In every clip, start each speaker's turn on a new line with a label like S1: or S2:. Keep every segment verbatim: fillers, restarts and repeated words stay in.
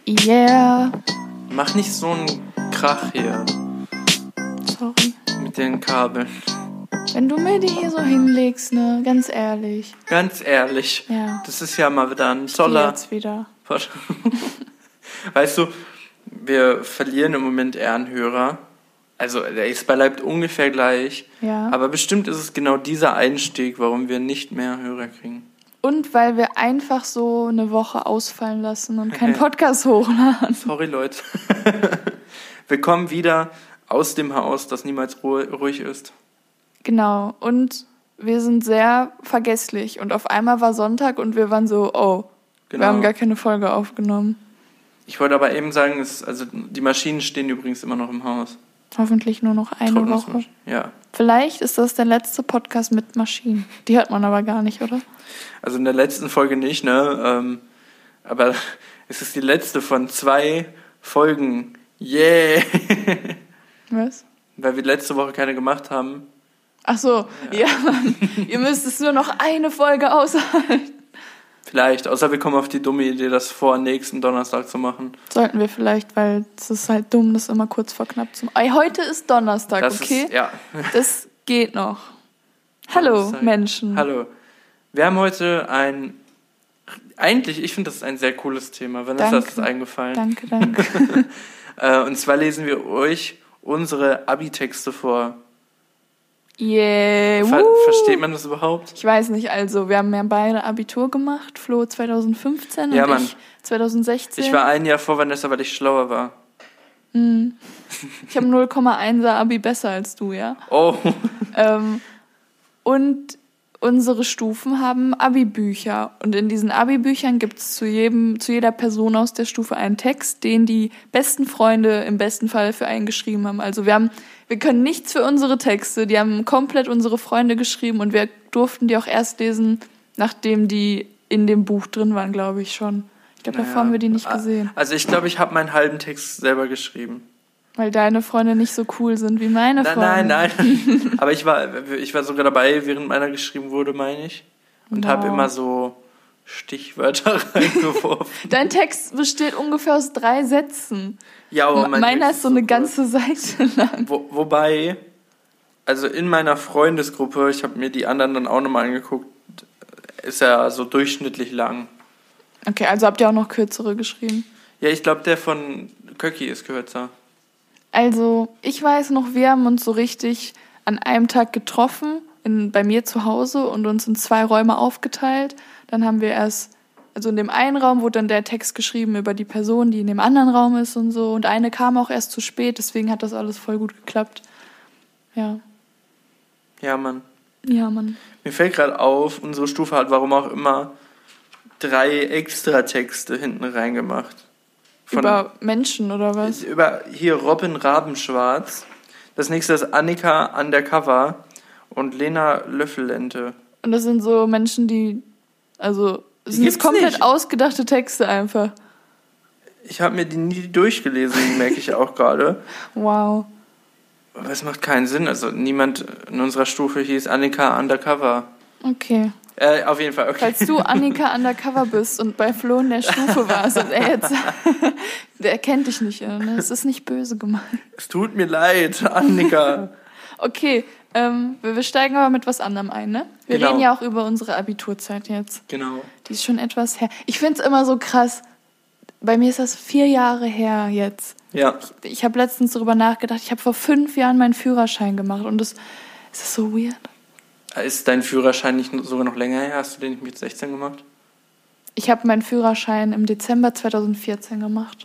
S1: Yeah.
S2: Mach nicht so einen Krach hier.
S1: Sorry.
S2: Mit den Kabeln.
S1: Wenn du mir die hier so hinlegst, ne, ganz ehrlich.
S2: Ganz ehrlich.
S1: Ja.
S2: Das ist ja mal wieder ein
S1: Ich
S2: toller...
S1: geh jetzt wieder.
S2: Weißt du, wir verlieren im Moment Ehrenhörer. Also der ist bleibt ungefähr gleich.
S1: Ja.
S2: Aber bestimmt ist es genau dieser Einstieg, warum wir nicht mehr Hörer kriegen.
S1: Und weil wir einfach so eine Woche ausfallen lassen und keinen Podcast hochladen.
S2: Sorry, Leute. Wir kommen wieder aus dem Haus, das niemals ruhig ist.
S1: Genau. Und wir sind sehr vergesslich. Und auf einmal war Sonntag und wir waren so, oh,
S2: Genau.
S1: wir haben gar keine Folge aufgenommen.
S2: Ich wollte aber eben sagen, es, also die Maschinen stehen übrigens immer noch im Haus.
S1: Hoffentlich nur noch eine Woche.
S2: Ja.
S1: Vielleicht ist das der letzte Podcast mit Maschinen. Die hört man aber gar nicht, oder?
S2: Also in der letzten Folge nicht, ne? Ähm, aber es ist die letzte von zwei Folgen. Yeah!
S1: Was?
S2: Weil wir letzte Woche keine gemacht haben.
S1: Ach so, ja, ja Mann. Ihr müsst es nur noch eine Folge aushalten.
S2: Vielleicht, außer wir kommen auf die dumme Idee, das vor nächsten Donnerstag zu machen.
S1: Sollten wir vielleicht, weil es ist halt dumm, das immer kurz vor knapp zu machen. Ey, heute ist Donnerstag,
S2: das
S1: okay?
S2: Ist, ja.
S1: Das geht noch. Hallo,
S2: Donnerstag.
S1: Menschen.
S2: Hallo. Wir haben heute ein, eigentlich, ich finde das ist ein sehr cooles Thema. Vanessa,
S1: Danke.
S2: ist das eingefallen.
S1: Danke, danke.
S2: Und zwar lesen wir euch unsere Abi-Texte vor.
S1: Yeah.
S2: Ver-
S1: woo.
S2: Versteht man das überhaupt?
S1: Ich weiß nicht, also wir haben ja beide Abitur gemacht. Flo zwanzig fünfzehn
S2: Ja,
S1: und
S2: Mann.
S1: ich zwanzig sechzehn.
S2: Ich war ein Jahr vor Vanessa, weil ich schlauer war.
S1: Mhm. Ich habe null Komma eins Abi besser als du, ja?
S2: Oh.
S1: Ähm, und unsere Stufen haben Abi-Bücher. Und in diesen Abi-Büchern gibt es zu jedem, zu jeder Person aus der Stufe einen Text, den die besten Freunde im besten Fall für einen geschrieben haben. Also wir haben, wir können nichts für unsere Texte, die haben komplett unsere Freunde geschrieben und wir durften die auch erst lesen, nachdem die in dem Buch drin waren, glaube ich schon. Ich glaube, davor
S2: Naja.
S1: haben wir die nicht gesehen.
S2: Also ich glaube, ich habe meinen halben Text selber geschrieben.
S1: Weil deine Freunde nicht so cool sind wie meine
S2: Nein,
S1: Freunde.
S2: nein, nein. Aber ich war, ich war sogar dabei, während meiner geschrieben wurde, meine ich. Und
S1: Wow.
S2: habe immer so Stichwörter reingeworfen.
S1: Dein Text besteht ungefähr aus drei Sätzen.
S2: Ja, aber mein
S1: Meiner
S2: Text
S1: ist so eine
S2: kurz.
S1: ganze Seite lang.
S2: Wo, wobei, also in meiner Freundesgruppe, ich habe mir die anderen dann auch nochmal angeguckt, ist er so durchschnittlich lang.
S1: Okay, also habt ihr auch noch kürzere geschrieben?
S2: Ja, ich glaube, der von Köcki ist kürzer.
S1: Also, ich weiß noch, wir haben uns so richtig an einem Tag getroffen, in, bei mir zu Hause und uns in zwei Räume aufgeteilt. Dann haben wir erst, also in dem einen Raum wurde dann der Text geschrieben über die Person, die in dem anderen Raum ist und so. Und eine kam auch erst zu spät, deswegen hat das alles voll gut geklappt. Ja.
S2: Ja, Mann.
S1: Ja, Mann.
S2: Mir fällt gerade auf, unsere Stufe hat warum auch immer drei Extratexte hinten reingemacht. Von,
S1: Über Menschen oder was?
S2: über hier Robin Rabenschwarz. Das nächste ist Annika Undercover und Lena Löffellente.
S1: Und das sind so Menschen, die, also, es
S2: Die
S1: sind
S2: gibt's
S1: komplett
S2: nicht.
S1: ausgedachte Texte einfach.
S2: Ich habe mir die nie durchgelesen, merke ich auch gerade.
S1: Wow.
S2: Aber es macht keinen Sinn. Also niemand in unserer Stufe hieß Annika Undercover.
S1: Okay.
S2: Äh, auf jeden Fall, okay.
S1: Falls du Annika Undercover bist und bei Flo in der Stufe warst und er jetzt, der kennt dich nicht, ne? Es ist nicht böse gemeint.
S2: Es tut mir leid, Annika.
S1: Okay, ähm, wir, wir steigen aber mit was anderem ein, ne? Wir
S2: Genau.
S1: reden ja auch über unsere Abiturzeit jetzt.
S2: Genau.
S1: Die ist schon etwas her. Ich finde es immer so krass. Bei mir ist das vier Jahre her jetzt.
S2: Ja.
S1: Ich, ich habe letztens darüber nachgedacht. Ich habe vor fünf Jahren meinen Führerschein gemacht und das, es ist so weird.
S2: Ist dein Führerschein nicht sogar noch länger her? Hast du den nicht mit sechzehn gemacht?
S1: Ich habe meinen Führerschein im Dezember zwanzig vierzehn gemacht.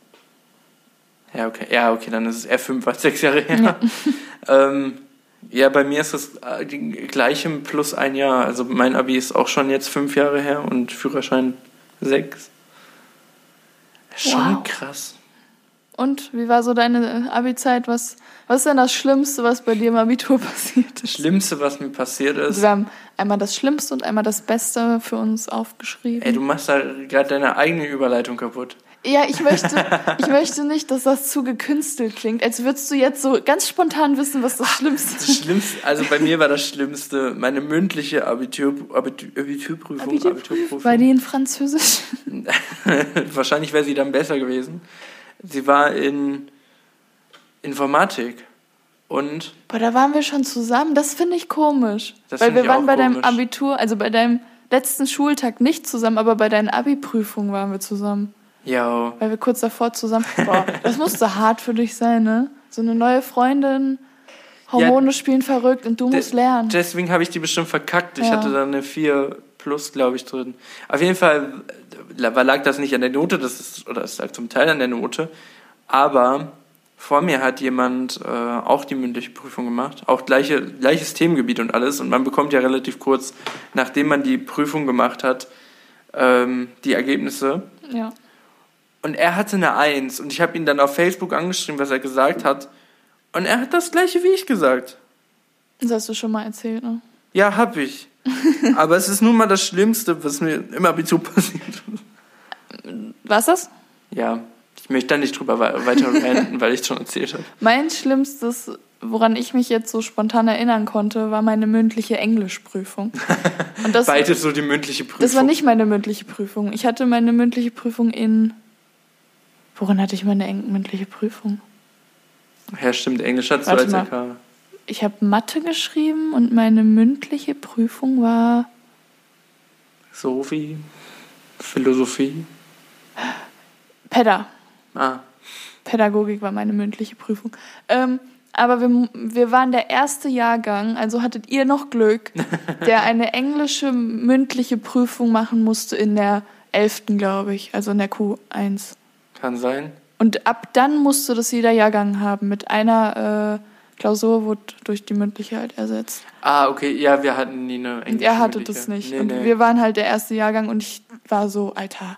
S2: Ja, okay. Ja, okay, dann ist es eher fünf als sechs Jahre her.
S1: Ja.
S2: ähm, ja, bei mir ist es äh, die gleiche plus ein Jahr. Also mein Abi ist auch schon jetzt fünf Jahre her und Führerschein sechs. Schon
S1: Wow.
S2: krass.
S1: Und wie war so deine Abi-Zeit? Was, was ist denn das Schlimmste, was bei dir im Abitur passiert ist?
S2: Das Schlimmste, was mir passiert ist...
S1: Also wir haben einmal das Schlimmste und einmal das Beste für uns aufgeschrieben.
S2: Ey, du machst da gerade deine eigene Überleitung kaputt.
S1: Ja, ich möchte, ich möchte nicht, dass das zu gekünstelt klingt, als würdest du jetzt so ganz spontan wissen, was das Schlimmste ist.
S2: Das Schlimmste, also bei mir war das Schlimmste meine mündliche Abitur, Abitur, Abiturprüfung.
S1: Abitur,
S2: Abiturprüfung.
S1: War die in Französisch?
S2: Wahrscheinlich wäre sie dann besser gewesen. Sie war in Informatik. Und
S1: Boah, da waren wir schon zusammen. Das finde ich komisch.
S2: Das
S1: Weil
S2: find
S1: wir
S2: ich
S1: waren
S2: auch
S1: bei
S2: komisch.
S1: deinem Abitur, also bei deinem letzten Schultag nicht zusammen, aber bei deinen Abi-Prüfungen waren wir zusammen.
S2: ja,
S1: Weil wir kurz davor zusammen... Boah, das musste hart für dich sein, ne? So eine neue Freundin, Hormone
S2: Ja,
S1: spielen verrückt und du
S2: de-
S1: musst lernen.
S2: deswegen habe ich die bestimmt verkackt. Ich
S1: Ja.
S2: hatte da eine vier plus, glaube ich, drin. Auf jeden Fall äh, lag das nicht an der Note, das ist, oder es lag zum Teil an der Note, aber vor mir hat jemand äh, auch die mündliche Prüfung gemacht, auch gleiche, gleiches Themengebiet und alles, und man bekommt ja relativ kurz, nachdem man die Prüfung gemacht hat, ähm, die Ergebnisse.
S1: Ja.
S2: Und er hatte eine Eins und ich habe ihn dann auf Facebook angeschrieben, was er gesagt hat, und er hat das gleiche wie ich gesagt.
S1: Das hast du schon mal erzählt, ne?
S2: Ja, hab ich. Aber es ist nun mal das Schlimmste, was mir im Abitur passiert ist.
S1: War's das?
S2: Ja, ich möchte da nicht drüber we- weiter ranten, weil ich es schon erzählt habe.
S1: Mein Schlimmstes, woran ich mich jetzt so spontan erinnern konnte, war meine mündliche Englischprüfung. Und das,
S2: Beides so die mündliche Prüfung.
S1: das war nicht meine mündliche Prüfung. Ich hatte meine mündliche Prüfung in... Worin hatte ich meine eng- mündliche Prüfung?
S2: Ja, stimmt, Englisch hattest du
S1: Warte
S2: als
S1: mal.
S2: L K.
S1: Ich habe Mathe geschrieben und meine mündliche Prüfung war...
S2: Sophie, Philosophie.
S1: Peda.
S2: Ah,
S1: Pädagogik war meine mündliche Prüfung. Ähm, aber wir, wir waren der erste Jahrgang, also hattet ihr noch Glück, der eine englische mündliche Prüfung machen musste in der elften, glaube ich, also in der Q eins.
S2: kann sein.
S1: Und ab dann musste das jeder Jahrgang haben. Mit einer äh, Klausur wurde durch die mündliche halt ersetzt.
S2: Ah, okay, ja, wir hatten nie eine
S1: Und
S2: englische
S1: er hatte
S2: mündliche.
S1: das nicht.
S2: Nee,
S1: und
S2: nee.
S1: wir waren halt der erste Jahrgang und ich war so, Alter.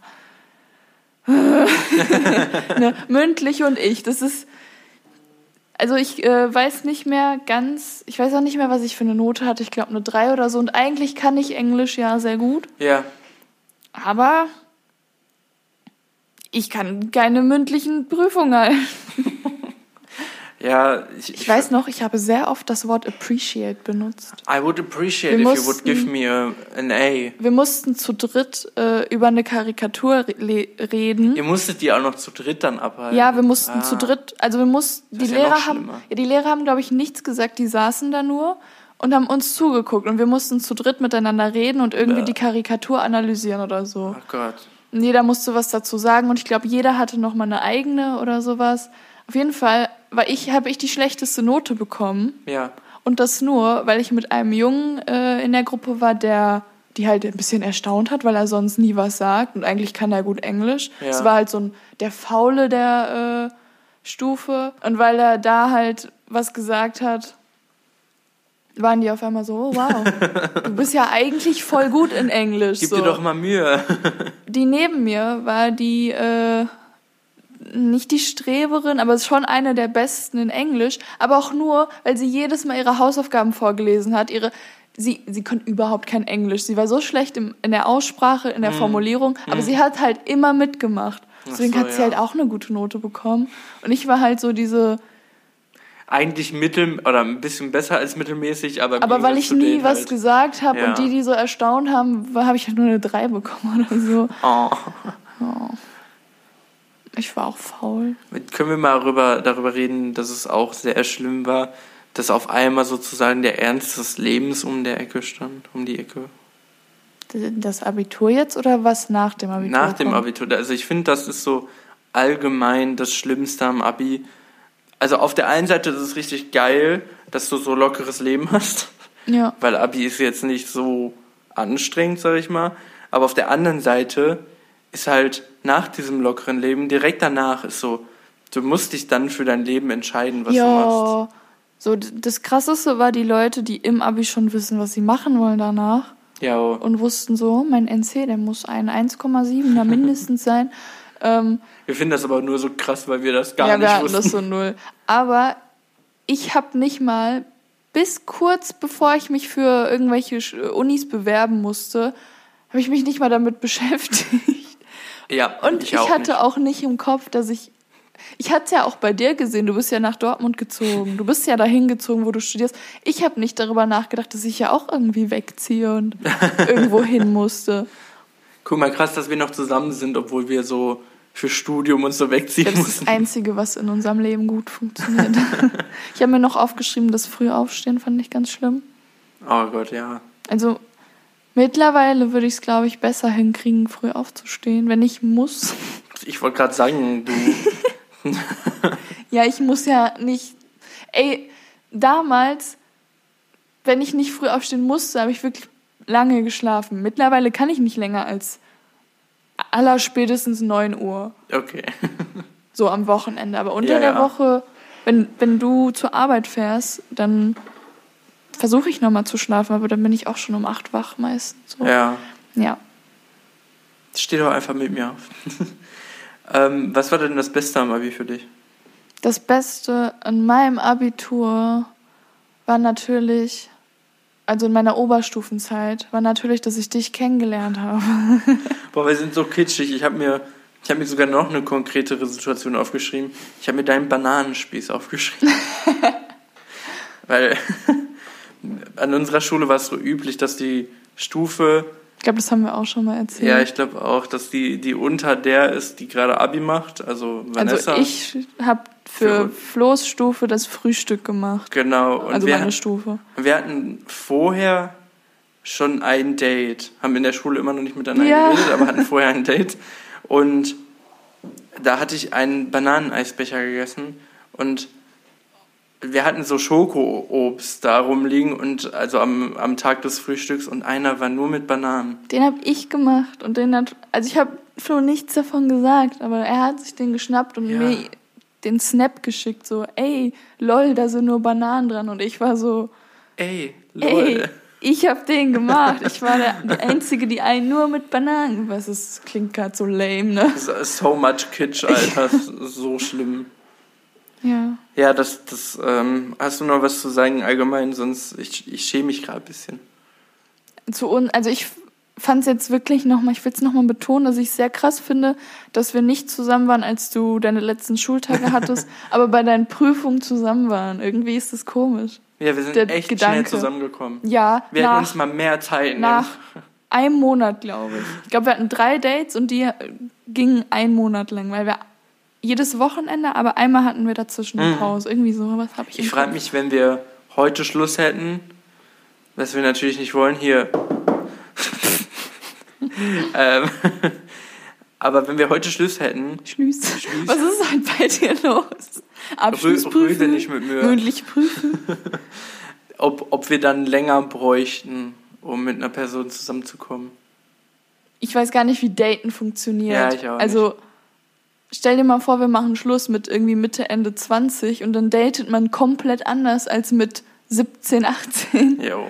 S1: ne, mündlich und ich, das ist... Also ich äh, weiß nicht mehr ganz, ich weiß auch nicht mehr, was ich für eine Note hatte. Ich glaube eine drei oder so. Und eigentlich kann ich Englisch ja sehr gut.
S2: Ja,
S1: Aber ich kann keine mündlichen Prüfungen halten.
S2: ja. Ich,
S1: Ich weiß noch, ich habe sehr oft das Wort appreciate benutzt.
S2: I would appreciate
S1: Wir
S2: if you would
S1: mussten-
S2: give me a, an A.
S1: Wir mussten zu dritt äh, über eine Karikatur re- le- reden.
S2: Ihr musstet die auch noch zu dritt dann abhalten.
S1: Ja, wir mussten
S2: ah.
S1: zu dritt, also wir mussten, die
S2: ist ja noch
S1: Lehrer haben,
S2: schlimmer.
S1: ja, die Lehrer haben, glaube ich, nichts gesagt, die saßen da nur und haben uns zugeguckt und wir mussten zu dritt miteinander reden und irgendwie
S2: Bäh.
S1: die Karikatur analysieren oder so.
S2: Oh Gott.
S1: Und jeder musste was dazu sagen und ich glaube, jeder hatte noch mal eine eigene oder sowas. Auf jeden Fall war ich, habe ich die schlechteste Note bekommen
S2: Ja.
S1: und das nur, weil ich mit einem Jungen äh, in der Gruppe war, der die halt ein bisschen erstaunt hat, weil er sonst nie was sagt und eigentlich kann er gut Englisch.
S2: Ja.
S1: Es war halt so ein der Faule der äh, Stufe und weil er da halt was gesagt hat, waren die auf einmal so, oh, wow, du bist ja eigentlich voll gut in Englisch.
S2: Gib
S1: so.
S2: dir doch mal Mühe.
S1: Die neben mir war die, äh, nicht die Streberin, aber schon eine der Besten in Englisch, aber auch nur, weil sie jedes Mal ihre Hausaufgaben vorgelesen hat. Ihre, sie, sie konnte überhaupt kein Englisch. Sie war so schlecht im, in der Aussprache, in der Formulierung, aber sie hat halt immer mitgemacht. Deswegen
S2: so,
S1: hat sie
S2: ja.
S1: halt auch eine gute Note bekommen. Und ich war halt so diese,
S2: Eigentlich mittel oder ein bisschen besser als mittelmäßig, aber im
S1: aber weil
S2: Gegensatz
S1: ich
S2: zu
S1: nie
S2: denen
S1: was
S2: halt.
S1: gesagt habe
S2: Ja.
S1: und die, die so erstaunt haben, habe ich halt nur eine drei bekommen oder so.
S2: Oh.
S1: Ich war auch faul.
S2: Können wir mal darüber, darüber reden, dass es auch sehr schlimm war, dass auf einmal sozusagen der Ernst des Lebens um der Ecke stand, um die Ecke.
S1: Das Abitur jetzt oder was nach dem Abitur?
S2: Nach dem
S1: kommt?
S2: Abitur. Also ich finde, das ist so allgemein das Schlimmste am Abi. Also auf der einen Seite ist es richtig geil, dass du so lockeres Leben hast,
S1: Ja.
S2: weil Abi ist jetzt nicht so anstrengend, sag ich mal. Aber auf der anderen Seite ist halt nach diesem lockeren Leben, direkt danach ist so, du musst dich dann für dein Leben entscheiden, was du machst.
S1: Ja. So, d- das Krasseste war die Leute, die im Abi schon wissen, was sie machen wollen danach
S2: Ja,
S1: und wussten so, mein N C, der muss ein eins Komma sieben da mindestens sein. Ähm,
S2: wir finden das aber nur so krass, weil wir das gar
S1: ja,
S2: nicht
S1: wir hatten
S2: wussten.
S1: das so null. Aber ich habe nicht mal, bis kurz bevor ich mich für irgendwelche Unis bewerben musste, habe ich mich nicht mal damit beschäftigt.
S2: Ja,
S1: und
S2: ich,
S1: ich
S2: auch
S1: hatte
S2: nicht.
S1: auch nicht im Kopf, dass ich... Ich hatte es ja auch bei dir gesehen, du bist ja nach Dortmund gezogen. Du bist ja dahin gezogen, wo du studierst. Ich habe nicht darüber nachgedacht, dass ich ja auch irgendwie wegziehe und irgendwo hin musste.
S2: Guck mal, krass, dass wir noch zusammen sind, obwohl wir so für Studium uns so wegziehen
S1: Das ist
S2: mussten.
S1: das Einzige, was in unserem Leben gut funktioniert. Ich habe mir noch aufgeschrieben, das früh aufstehen fand ich ganz schlimm.
S2: Oh Gott, ja.
S1: Also mittlerweile würde ich es, glaube ich, besser hinkriegen, früh aufzustehen, wenn ich muss.
S2: Ich wollte gerade sagen, du...
S1: Ja, ich muss ja nicht... Ey, damals, wenn ich nicht früh aufstehen musste, habe ich wirklich lange geschlafen. Mittlerweile kann ich nicht länger als allerspätestens neun Uhr.
S2: Okay.
S1: So am Wochenende. Aber unter
S2: Ja,
S1: der
S2: ja.
S1: Woche, wenn, wenn du zur Arbeit fährst, dann versuche ich nochmal zu schlafen, aber dann bin ich auch schon um acht wach meistens. So.
S2: Ja.
S1: Ja.
S2: Steh doch einfach mit mir auf. ähm, was war denn das Beste am Abi für dich?
S1: Das Beste an meinem Abitur war natürlich, also in meiner Oberstufenzeit, war natürlich, dass ich dich kennengelernt habe.
S2: Boah, wir sind so kitschig. Ich habe mir, ich hab mir sogar noch eine konkretere Situation aufgeschrieben. Ich habe mir deinen Bananenspieß aufgeschrieben. Weil an unserer Schule war es so üblich, dass die Stufe...
S1: Ich glaube, das haben wir auch schon mal erzählt.
S2: Ja, ich glaube auch, dass die, die unter der ist, die gerade Abi macht, also Vanessa.
S1: Also ich habe für,
S2: Für-
S1: Flo's Stufe das Frühstück gemacht.
S2: Genau. Und
S1: Also
S2: wir,
S1: meine Stufe.
S2: wir hatten vorher schon ein Date, haben in der Schule immer noch nicht miteinander
S1: Ja.
S2: geredet, aber hatten vorher ein Date. Und da hatte ich einen Bananeneisbecher gegessen und wir hatten so Schokoobst da rumliegen und also am, am Tag des Frühstücks und einer war nur mit Bananen.
S1: Den habe ich gemacht und den hat, also ich habe Flo nichts davon gesagt, aber er hat sich den geschnappt und
S2: Ja.
S1: mir den Snap geschickt, so, ey, lol, da sind nur Bananen dran und ich war so,
S2: Ey, lol.
S1: ey, ich habe den gemacht. Ich war der, die Einzige, die einen nur mit Bananen, was ist, klingt gerade so lame, ne?
S2: So, so much Kitsch, Alter, so schlimm.
S1: Ja.
S2: Ja, das, das, ähm, hast du noch was zu sagen allgemein, sonst, ich, ich schäme mich gerade ein bisschen.
S1: Zu uns, also ich fand es jetzt wirklich nochmal, ich will es nochmal betonen, dass ich es sehr krass finde, dass wir nicht zusammen waren, als du deine letzten Schultage hattest, aber bei deinen Prüfungen zusammen waren. Irgendwie ist das komisch.
S2: Ja, wir sind
S1: Der
S2: echt
S1: Gedanke.
S2: schnell zusammengekommen.
S1: Ja,
S2: Wir hätten
S1: nach,
S2: uns mal mehr Zeit nehmen.
S1: nach einem Monat, glaube ich. Ich glaube, wir hatten drei Dates und die äh, gingen einen Monat lang, weil wir jedes Wochenende, aber einmal hatten wir dazwischen eine
S2: Mhm.
S1: Pause. Irgendwie so, was habe ich im
S2: Ich frage
S1: Kopf.
S2: mich, wenn wir heute Schluss hätten, was wir natürlich nicht wollen, hier. ähm, aber wenn wir heute Schluss hätten,
S1: Schlüss.
S2: Schlüss.
S1: Was ist heute bei dir los?
S2: rö-
S1: Abschlussprüfung?
S2: röde nicht mit mir,
S1: Mündliche Prüfung?
S2: ob, ob wir dann länger bräuchten, um mit einer Person zusammenzukommen.
S1: Ich weiß gar nicht, wie Daten funktioniert.
S2: Ja, ich auch nicht.
S1: Also, stell dir mal vor, wir machen Schluss mit irgendwie Mitte, Ende zwanzig und dann datet man komplett anders als mit siebzehn, achtzehn.
S2: Jo.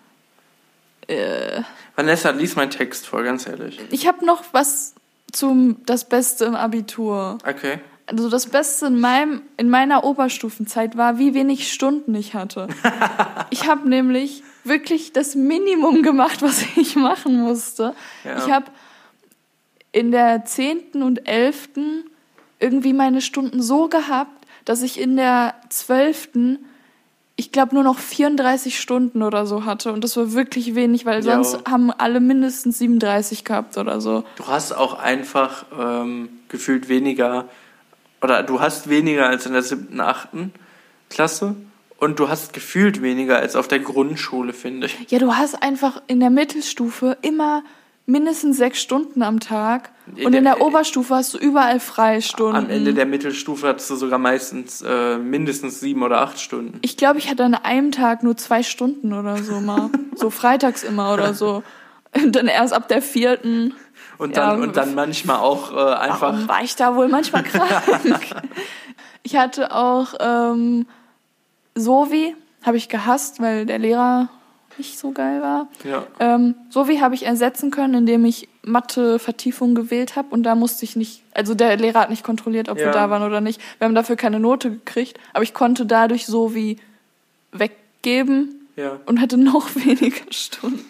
S1: Äh,
S2: Vanessa, lies meinen Text vor, ganz ehrlich.
S1: ich habe noch was zum das Beste im Abitur.
S2: Okay.
S1: Also das Beste in meinem in meiner Oberstufenzeit war, wie wenig Stunden ich hatte. Ich habe nämlich wirklich das Minimum gemacht, was ich machen musste.
S2: Ja.
S1: Ich habe in der zehnten und elften irgendwie meine Stunden so gehabt, dass ich in der zwölften ich glaube, nur noch vierunddreißig Stunden oder so hatte. Und das war wirklich wenig, weil
S2: Ja.
S1: sonst haben alle mindestens siebenunddreißig gehabt oder so.
S2: Du hast auch einfach ähm, gefühlt weniger, oder du hast weniger als in der siebten, achten Klasse und du hast gefühlt weniger als auf der Grundschule, finde ich.
S1: Ja, du hast einfach in der Mittelstufe immer mindestens sechs Stunden am Tag.
S2: In
S1: Und in
S2: der-
S1: der Oberstufe hast du überall Freistunden.
S2: Am Ende der Mittelstufe hattest du sogar meistens äh, mindestens sieben oder acht Stunden.
S1: Ich glaube, ich hatte an einem Tag nur zwei Stunden oder so mal. So freitags immer oder so. Und dann erst ab der vierten.
S2: Und dann,
S1: Ja,
S2: und dann manchmal auch äh, einfach...
S1: Warum war ich da wohl manchmal krank? Ich hatte auch ähm, Sovi, habe ich gehasst, weil der Lehrer nicht so geil war.
S2: Ja.
S1: Ähm, so wie habe ich ersetzen können, indem ich Mathe-Vertiefung gewählt habe und da musste ich nicht, also der Lehrer hat nicht kontrolliert, ob
S2: Ja.
S1: wir da waren oder nicht. Wir haben dafür keine Note gekriegt, aber ich konnte dadurch so wie weggeben
S2: Ja.
S1: und hatte noch weniger Stunden.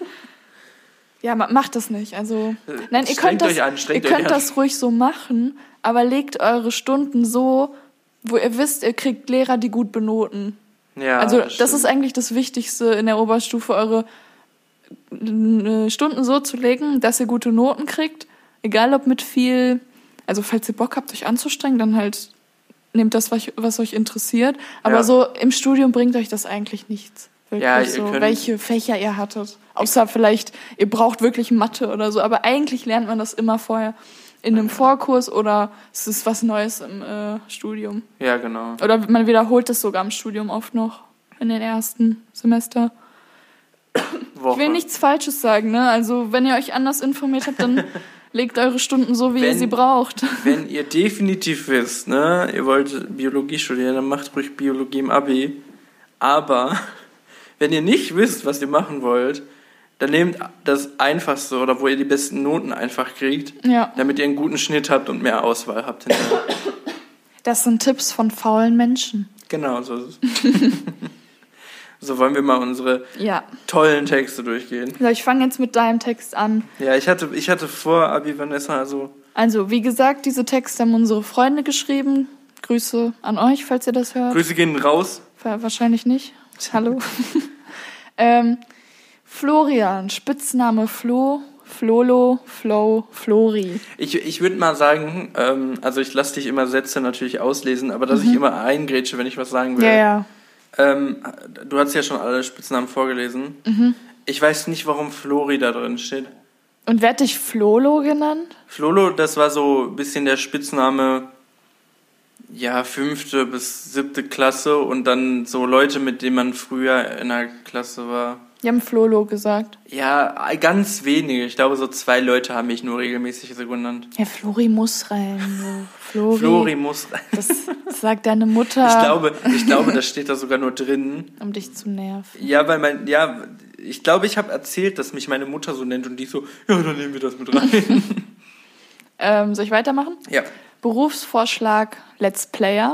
S1: Ja, ma- macht das nicht. Also, nein, ihr
S2: Strengt
S1: könnt das,
S2: euch an,
S1: ihr
S2: strengt
S1: könnt
S2: euch an.
S1: das ruhig so machen, aber legt eure Stunden so, wo ihr wisst, ihr kriegt Lehrer, die gut benoten.
S2: Ja,
S1: also, das,
S2: stimmt.
S1: ist eigentlich das Wichtigste in der Oberstufe, eure äh, Stunden so zu legen, dass ihr gute Noten kriegt. Egal ob mit viel, also falls ihr Bock habt, euch anzustrengen, dann halt nehmt das, was, was euch interessiert. Aber
S2: Ja.
S1: so im Studium bringt euch das eigentlich nichts. Wirklich
S2: Ja, ihr
S1: so,
S2: könnt-
S1: welche Fächer ihr hattet. Außer vielleicht, ihr braucht wirklich Mathe oder so. Aber eigentlich lernt man das immer vorher in einem Vorkurs oder es ist was Neues im äh, Studium.
S2: Ja, genau.
S1: Oder man wiederholt es sogar im Studium oft noch in den ersten Semester.
S2: Woche.
S1: Ich will nichts Falsches sagen, ne? Also wenn ihr euch anders informiert habt, dann legt eure Stunden so, wie ihr
S2: Wenn-
S1: sie braucht.
S2: Wenn ihr definitiv wisst, ne, ihr wollt Biologie studieren, dann macht ruhig Biologie im Abi. Aber wenn ihr nicht wisst, was ihr machen wollt, dann nehmt das Einfachste oder wo ihr die besten Noten einfach kriegt,
S1: Ja.
S2: damit ihr einen guten Schnitt habt und mehr Auswahl habt hinterher.
S1: Das sind Tipps von faulen Menschen.
S2: Genau, so ist es. So wollen wir mal unsere
S1: Ja.
S2: tollen Texte durchgehen.
S1: So, ich fange jetzt mit deinem Text an.
S2: Ja, ich hatte, ich hatte vor Abi Vanessa, also
S1: Also, wie gesagt, diese Texte haben unsere Freunde geschrieben. Grüße an euch, falls ihr das hört.
S2: Grüße gehen raus.
S1: Wa- Wahrscheinlich nicht. Hallo. ähm, Florian, Spitzname Flo, Flolo, Flo, Flori.
S2: Ich, ich würde mal sagen, ähm, also ich lasse dich immer Sätze natürlich auslesen, aber dass ich immer eingrätsche, wenn ich was sagen will.
S1: Ja, ja.
S2: Ähm, du hast ja schon alle Spitznamen vorgelesen.
S1: Mhm.
S2: Ich weiß nicht, warum Flori da drin steht.
S1: Und wer hat dich Flolo genannt?
S2: Flolo, das war so ein bisschen der Spitzname, ja, fünfte bis siebte Klasse und dann so Leute, mit denen man früher in der Klasse war.
S1: Die haben Flolo gesagt.
S2: Ja, ganz wenige. Ich glaube, so zwei Leute haben mich nur regelmäßig so genannt.
S1: Ja, Flori muss rein. So. Flori.
S2: Flori muss rein.
S1: Das sagt deine Mutter,
S2: Ich glaube, ich glaube, das steht da sogar nur drin.
S1: um dich zu nerven.
S2: Ja, weil mein, ja, ich glaube, ich habe erzählt, dass mich meine Mutter so nennt und die so, ja, dann nehmen wir das mit rein.
S1: Ähm, soll ich weitermachen?
S2: Ja.
S1: Berufsvorschlag Let's Player.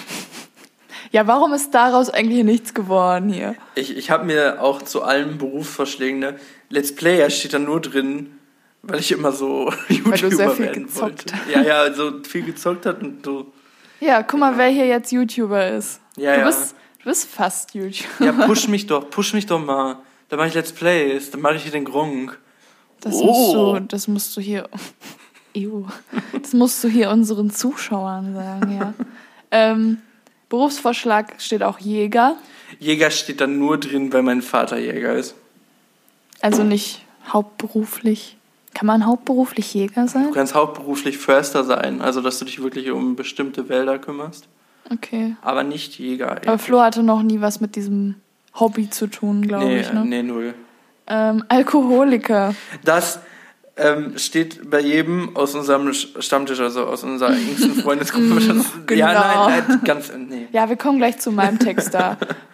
S1: Ja, warum ist daraus eigentlich nichts geworden hier?
S2: Ich, ich habe mir auch zu allen Berufsvorschlägen, ne, Let's Player steht da nur drin, weil ich immer so YouTuber
S1: sehr viel
S2: werden
S1: gezockt
S2: wollte. Ja, ja, so viel gezockt hat und so.
S1: Ja, guck mal, wer hier jetzt YouTuber ist.
S2: Ja,
S1: du,
S2: ja.
S1: bist, du bist fast YouTuber.
S2: Ja, push mich doch, push mich doch mal. Dann mache ich Let's Plays, dann mache ich hier den Gronk.
S1: Das,
S2: Oh.
S1: musst du, das musst du hier... Ew. Das musst du hier unseren Zuschauern sagen, ja. ähm, Berufsvorschlag steht auch Jäger.
S2: Jäger steht dann nur drin, weil mein Vater Jäger ist.
S1: Also nicht hauptberuflich. Kann man hauptberuflich Jäger
S2: Du
S1: sein?
S2: kannst hauptberuflich Förster sein, also dass du dich wirklich um bestimmte Wälder kümmerst,
S1: Okay.
S2: aber nicht Jäger.
S1: Aber Flo hatte noch nie was mit diesem Hobby zu tun, glaube
S2: nee,
S1: ich. Ne?
S2: nee, null.
S1: Ähm, Alkoholiker.
S2: Das ähm, steht bei jedem aus unserem Stammtisch, also aus unserer engsten Freundesgruppe. Das,
S1: genau.
S2: Ja, nein, nein, ganz, nee.
S1: Ja, wir kommen gleich zu meinem Text da.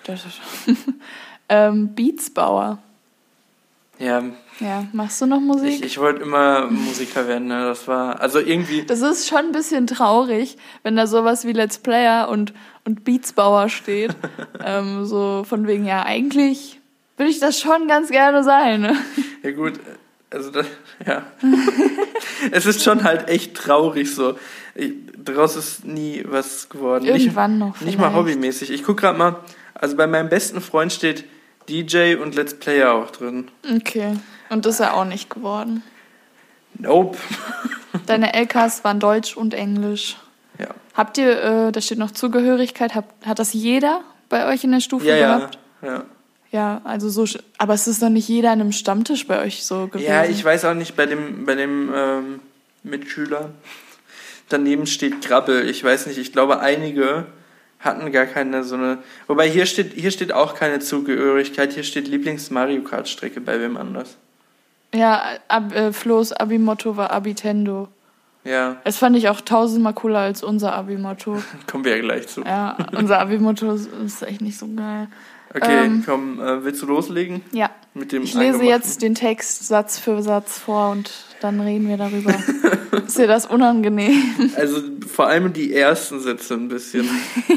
S1: ähm, Beatsbauer.
S2: Ja,
S1: Ja, machst du noch Musik?
S2: ich, ich wollte immer Musiker werden, ne? Das war, also irgendwie,
S1: Das ist schon ein bisschen traurig, wenn da sowas wie Let's Player und, und Beatsbauer steht. ähm, so von wegen, ja, eigentlich würde ich das schon ganz gerne sein. Ne?
S2: ja gut, also das, ja. Es ist schon halt echt traurig so. Ich, daraus ist nie was geworden.
S1: Irgendwann
S2: nicht,
S1: noch
S2: Nicht mal
S1: vielleicht.
S2: hobbymäßig. Ich guck gerade mal, also bei meinem besten Freund steht D J und Let's Player auch drin.
S1: Okay. Und das ist ja auch nicht geworden.
S2: Nope.
S1: Deine L Ks waren Deutsch und Englisch.
S2: Ja.
S1: Habt ihr, äh, da steht noch Zugehörigkeit, hat, hat das jeder bei euch in der Stufe
S2: Ja, ja,
S1: gehabt?
S2: ja.
S1: Ja, also so, sch- aber es ist doch nicht jeder an einem Stammtisch bei euch so gewesen.
S2: Ja, ich weiß auch nicht, bei dem, bei dem ähm, Mitschüler daneben steht Grabbel. Ich weiß nicht, ich glaube, einige hatten gar keine so eine. Wobei hier steht, hier steht auch keine Zugehörigkeit, hier steht Lieblings-Mario-Kart-Strecke bei wem anders.
S1: Ja, Ab, äh, Flo's Abi-Motto war Abitendo.
S2: Ja,
S1: Das fand ich auch tausendmal cooler als unser Abi-Motto.
S2: kommen wir ja gleich zu.
S1: Ja, unser Abi-Motto ist, ist echt nicht so geil.
S2: Okay,
S1: Ähm,
S2: komm, äh, willst du loslegen?
S1: Ja.
S2: Mit dem
S1: Ich lese
S2: Eingemachten?
S1: jetzt den Text Satz für Satz vor und dann reden wir darüber. Ist dir das unangenehm?
S2: Also vor allem die ersten Sätze ein bisschen.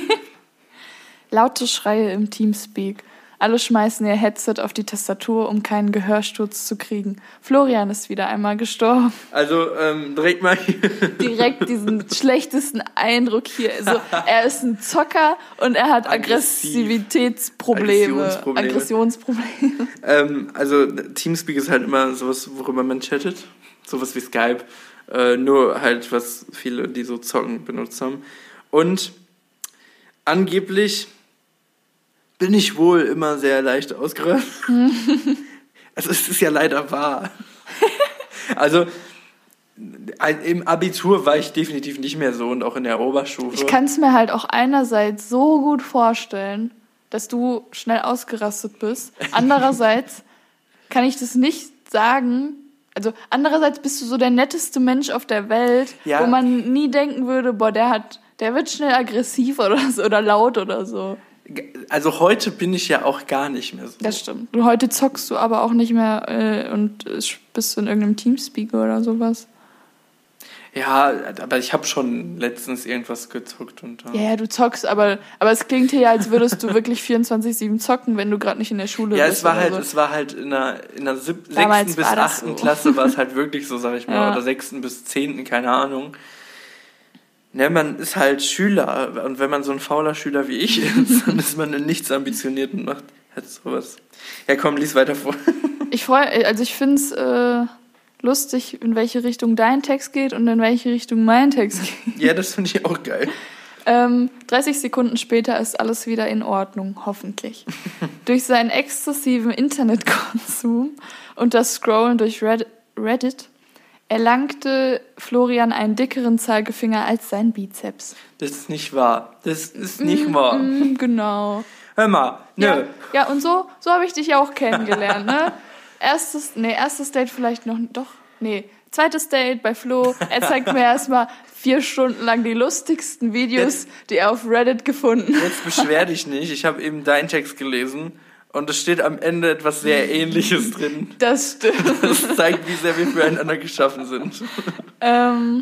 S1: Laute Schreie im Teamspeak. Alle schmeißen ihr Headset auf die Tastatur, um keinen Gehörsturz zu kriegen. Florian ist wieder einmal gestorben.
S2: Also ähm, direkt mal
S1: Direkt diesen schlechtesten Eindruck hier. Also, er ist ein Zocker und er hat
S2: Aggressiv.
S1: Aggressivitätsprobleme.
S2: Aggressionsprobleme.
S1: Aggressionsprobleme.
S2: ähm, also Teamspeak ist halt immer sowas, worüber man chattet. Sowas wie Skype. Äh, nur halt, was viele, die so zocken, benutzt haben. Und angeblich bin ich wohl immer sehr leicht ausgerastet. Also es ist ja leider wahr. Also im Abitur war ich definitiv nicht mehr so und auch in der Oberstufe.
S1: Ich kann es mir halt auch einerseits so gut vorstellen, dass du schnell ausgerastet bist. Andererseits kann ich das nicht sagen. Also andererseits bist du so der netteste Mensch auf der Welt,
S2: Ja.
S1: wo man nie denken würde, boah, der hat, der wird schnell aggressiv oder so, oder laut oder so.
S2: Also heute bin ich ja auch gar nicht mehr so.
S1: Das stimmt. Du, heute zockst du aber auch nicht mehr äh, und äh, bist in irgendeinem Teamspeak oder sowas.
S2: Ja, aber ich habe schon letztens irgendwas gezockt. Und,
S1: Ja, ja, du zockst, aber, aber es klingt hier ja, als würdest du wirklich vierundzwanzig sieben zocken, wenn du gerade nicht in der Schule
S2: ja,
S1: bist.
S2: es war
S1: oder
S2: halt,
S1: so.
S2: es war halt in der, in der sieb-
S1: Damals
S2: sechsten bis
S1: war das
S2: achten
S1: so.
S2: Klasse war es halt wirklich so, sag ich mal,
S1: Ja.
S2: oder sechsten bis zehnten, keine Ahnung. Ne, man ist halt Schüler und wenn man so ein fauler Schüler wie ich ist, dann ist man nichts ambitioniert und macht halt sowas. Ja, komm, lies weiter vor.
S1: Ich freue, also ich finde es äh, lustig, in welche Richtung dein Text geht und in welche Richtung mein Text geht.
S2: Ja, das finde ich auch geil.
S1: Ähm, dreißig Sekunden später ist alles wieder in Ordnung, hoffentlich. Durch seinen exzessiven Internetkonsum und das Scrollen durch Red- Reddit erlangte Florian einen dickeren Zeigefinger als sein Bizeps.
S2: Das ist nicht wahr. Das ist nicht wahr.
S1: Mm, genau.
S2: Hör mal, nö.
S1: Ja, ja, und so, so habe ich dich ja auch kennengelernt, ne? Erstes, nee, erstes Date vielleicht noch, doch, nee, zweites Date bei Flo. Er zeigt mir erstmal vier Stunden lang die lustigsten Videos, die er auf Reddit gefunden hat.
S2: Jetzt beschwer dich nicht. Ich habe eben deinen Text gelesen und es steht am Ende etwas sehr Ähnliches drin.
S1: Das stimmt.
S2: Das zeigt, wie sehr wir füreinander geschaffen sind.
S1: Ähm,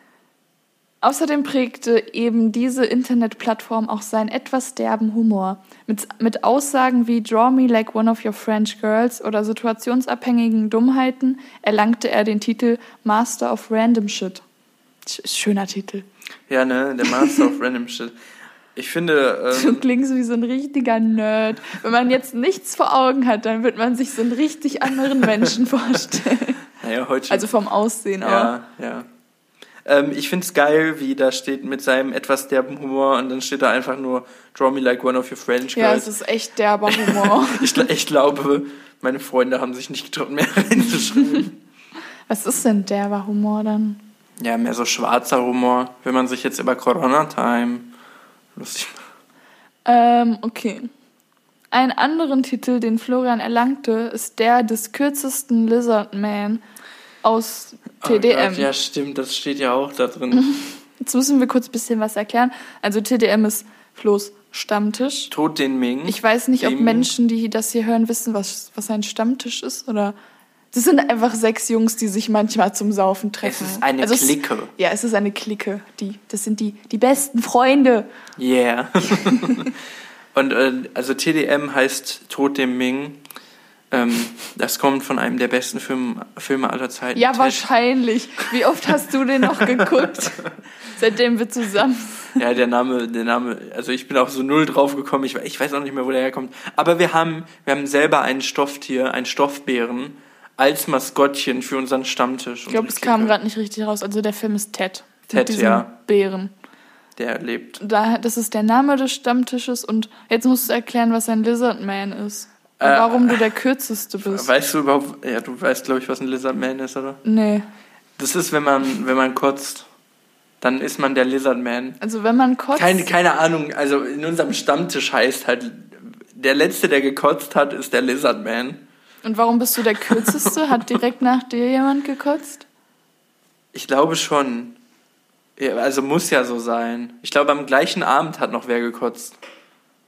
S1: außerdem prägte eben diese Internetplattform auch seinen etwas derben Humor. Mit, mit Aussagen wie "Draw me like one of your French girls" oder situationsabhängigen Dummheiten erlangte er den Titel Master of Random Shit. Sch- Schöner Titel.
S2: Ja, ne, der Master of Random Shit. Ich finde,
S1: Du
S2: ähm,
S1: klingst wie so ein richtiger Nerd. Wenn man jetzt nichts vor Augen hat, dann wird man sich so einen richtig anderen Menschen vorstellen.
S2: naja, heute...
S1: Also vom Aussehen auch.
S2: ja, ja. Ähm, ich finde es geil, wie da steht mit seinem etwas derben Humor und dann steht da einfach nur "Draw me like one of your French
S1: Ja,
S2: girls".
S1: es ist echt derber Humor.
S2: ich, gl- ich glaube, meine Freunde haben sich nicht getraut, mehr reinzuschreiben.
S1: Was ist denn derber Humor dann?
S2: Ja, mehr so schwarzer Humor, wenn man sich jetzt über Corona-Time lustig macht.
S1: Ähm, okay. Einen anderen Titel, den Florian erlangte, ist der des kürzesten Lizardman aus T D M.
S2: Oh Gott, ja, stimmt, das steht ja auch da drin.
S1: Jetzt müssen wir kurz ein bisschen was erklären. Also T D M ist Flo's Stammtisch.
S2: Tod den Ming.
S1: Ich weiß nicht, ob
S2: Dem-
S1: Menschen, die das hier hören, wissen, was, was ein Stammtisch ist, oder... Das sind einfach sechs Jungs, die sich manchmal zum Saufen treffen.
S2: Es ist eine
S1: also
S2: Clique.
S1: Es, ja, es ist eine Clique. Die, das sind die, die besten Freunde.
S2: Yeah. Und äh, also T D M heißt Tod dem Ming. Ähm, das kommt von einem der besten Film, Filme aller Zeiten.
S1: Ja,
S2: Ted.
S1: wahrscheinlich. Wie oft hast du den noch geguckt, seitdem wir zusammen sind?
S2: Ja, der Name, der Name, also ich bin auch so null drauf gekommen, ich, ich weiß auch nicht mehr, wo der herkommt. Aber wir haben, wir haben selber ein Stofftier, einen Stoffbären, als Maskottchen für unseren Stammtisch.
S1: Ich glaube, es kam gerade nicht richtig raus. Also der Film ist Ted.
S2: Ted,
S1: mit diesem
S2: ja.
S1: Bären.
S2: Der lebt.
S1: Da, das ist der Name des Stammtisches und jetzt musst du erklären, was ein Lizardman ist. Und
S2: Äh,
S1: warum du der Kürzeste bist.
S2: Weißt du überhaupt, ja, du weißt, glaube ich, was ein Lizardman ist, oder?
S1: Nee.
S2: Das ist, wenn man, wenn man kotzt, dann ist man der Lizardman.
S1: Also wenn man kotzt...
S2: Keine, keine Ahnung, also in unserem Stammtisch heißt halt, der Letzte, der gekotzt hat, ist der Lizardman.
S1: Und warum bist du der Kürzeste? Hat direkt nach dir jemand gekotzt?
S2: Ich glaube schon. Ja, also muss ja so sein. Ich glaube, am gleichen Abend hat noch wer gekotzt.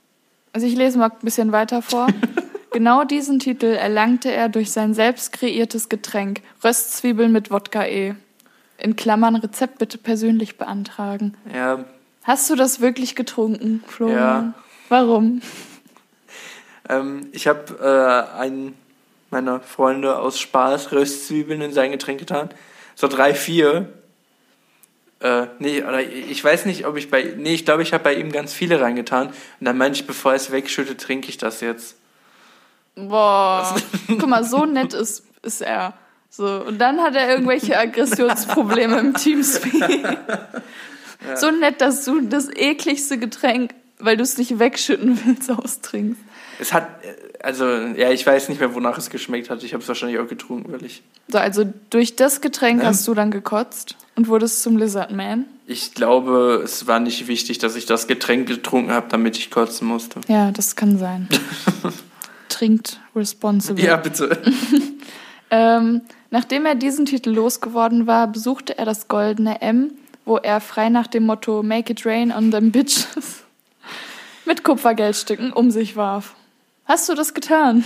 S1: Also ich lese mal ein bisschen weiter vor. Genau diesen Titel erlangte er durch sein selbst kreiertes Getränk, Röstzwiebeln mit Wodka-E. In Klammern Rezept bitte persönlich beantragen.
S2: Ja.
S1: Hast du das wirklich getrunken, Florian?
S2: Ja.
S1: Warum?
S2: Ähm, ich habe äh, einen meiner Freunde aus Spaß Röstzwiebeln in sein Getränk getan. So drei, vier. Äh, nee, oder ich weiß nicht, ob ich bei... Nee, ich glaube, ich habe bei ihm ganz viele reingetan. Und dann meinte ich, bevor er es wegschüttet, trinke ich das jetzt.
S1: Boah. Guck mal, so nett ist, ist er. So, und dann hat er irgendwelche Aggressionsprobleme im Teamspeak. Ja. So nett, dass du das ekligste Getränk, weil du es nicht wegschütten willst, austrinkst.
S2: Es hat, also, ja, ich weiß nicht mehr, wonach es geschmeckt hat. Ich habe es wahrscheinlich auch getrunken, weil ich...
S1: So, also durch das Getränk ähm, hast du dann gekotzt und wurdest zum Lizard Man?
S2: Ich glaube, es war nicht wichtig, dass ich das Getränk getrunken habe, damit ich kotzen musste.
S1: Ja, das kann sein. Trinkt responsible.
S2: Ja, bitte.
S1: ähm, nachdem er diesen Titel losgeworden war, besuchte er das Goldene M, wo er frei nach dem Motto Make it rain on them bitches mit Kupfergeldstücken um sich warf. Hast du das getan?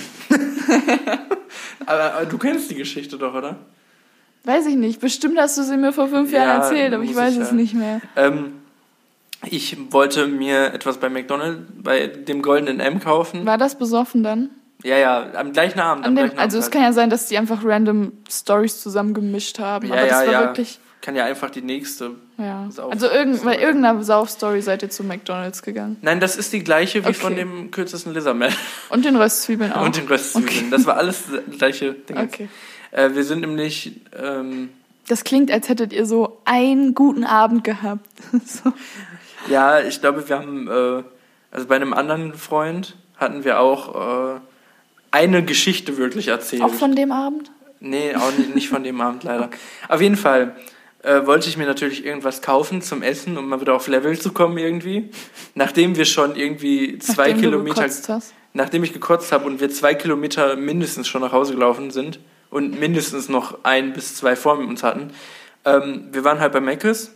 S2: aber, aber du kennst die Geschichte doch, oder?
S1: Weiß ich nicht. Bestimmt hast du sie mir vor fünf Jahren
S2: ja,
S1: erzählt, aber ich weiß
S2: ich,
S1: es
S2: ja.
S1: nicht mehr.
S2: Ähm, ich wollte mir etwas bei McDonald's, bei dem Goldenen M kaufen.
S1: War das besoffen dann?
S2: Ja, ja, am gleichen Abend.
S1: Am
S2: am
S1: dem,
S2: gleichen
S1: also
S2: Abend
S1: es kann ja sein, dass die einfach random Storys zusammengemischt haben.
S2: Ja,
S1: aber das
S2: ja,
S1: war
S2: ja.
S1: wirklich...
S2: Kann ja einfach die nächste.
S1: Ja.
S2: Sauf-
S1: Also irgend, bei irgendeiner Sauf-Story seid ihr zu McDonald's gegangen.
S2: Nein, das ist die gleiche wie
S1: Okay.
S2: von dem kürzesten Lizardman.
S1: Und den Röstzwiebeln auch.
S2: Und den Röstzwiebeln.
S1: Okay.
S2: Das war alles das gleiche Ding.
S1: Okay.
S2: Äh, wir sind nämlich... Ähm,
S1: Das klingt, als hättet ihr so einen guten Abend gehabt. so.
S2: ja, ich glaube, wir haben... Äh, also bei einem anderen Freund hatten wir auch äh, eine Geschichte wirklich erzählt.
S1: Auch von dem Abend?
S2: Nee, auch nicht, nicht von dem Abend leider. Okay. Auf jeden Fall äh, wollte ich mir natürlich irgendwas kaufen zum Essen, um mal wieder auf Level zu kommen irgendwie. Nachdem wir schon irgendwie zwei
S1: Nachdem
S2: Kilometer...
S1: Du gekotzt hast.
S2: Nachdem ich gekotzt habe und wir zwei Kilometer mindestens schon nach Hause gelaufen sind und mindestens noch ein bis zwei vor uns hatten. Ähm, wir waren halt bei Mc's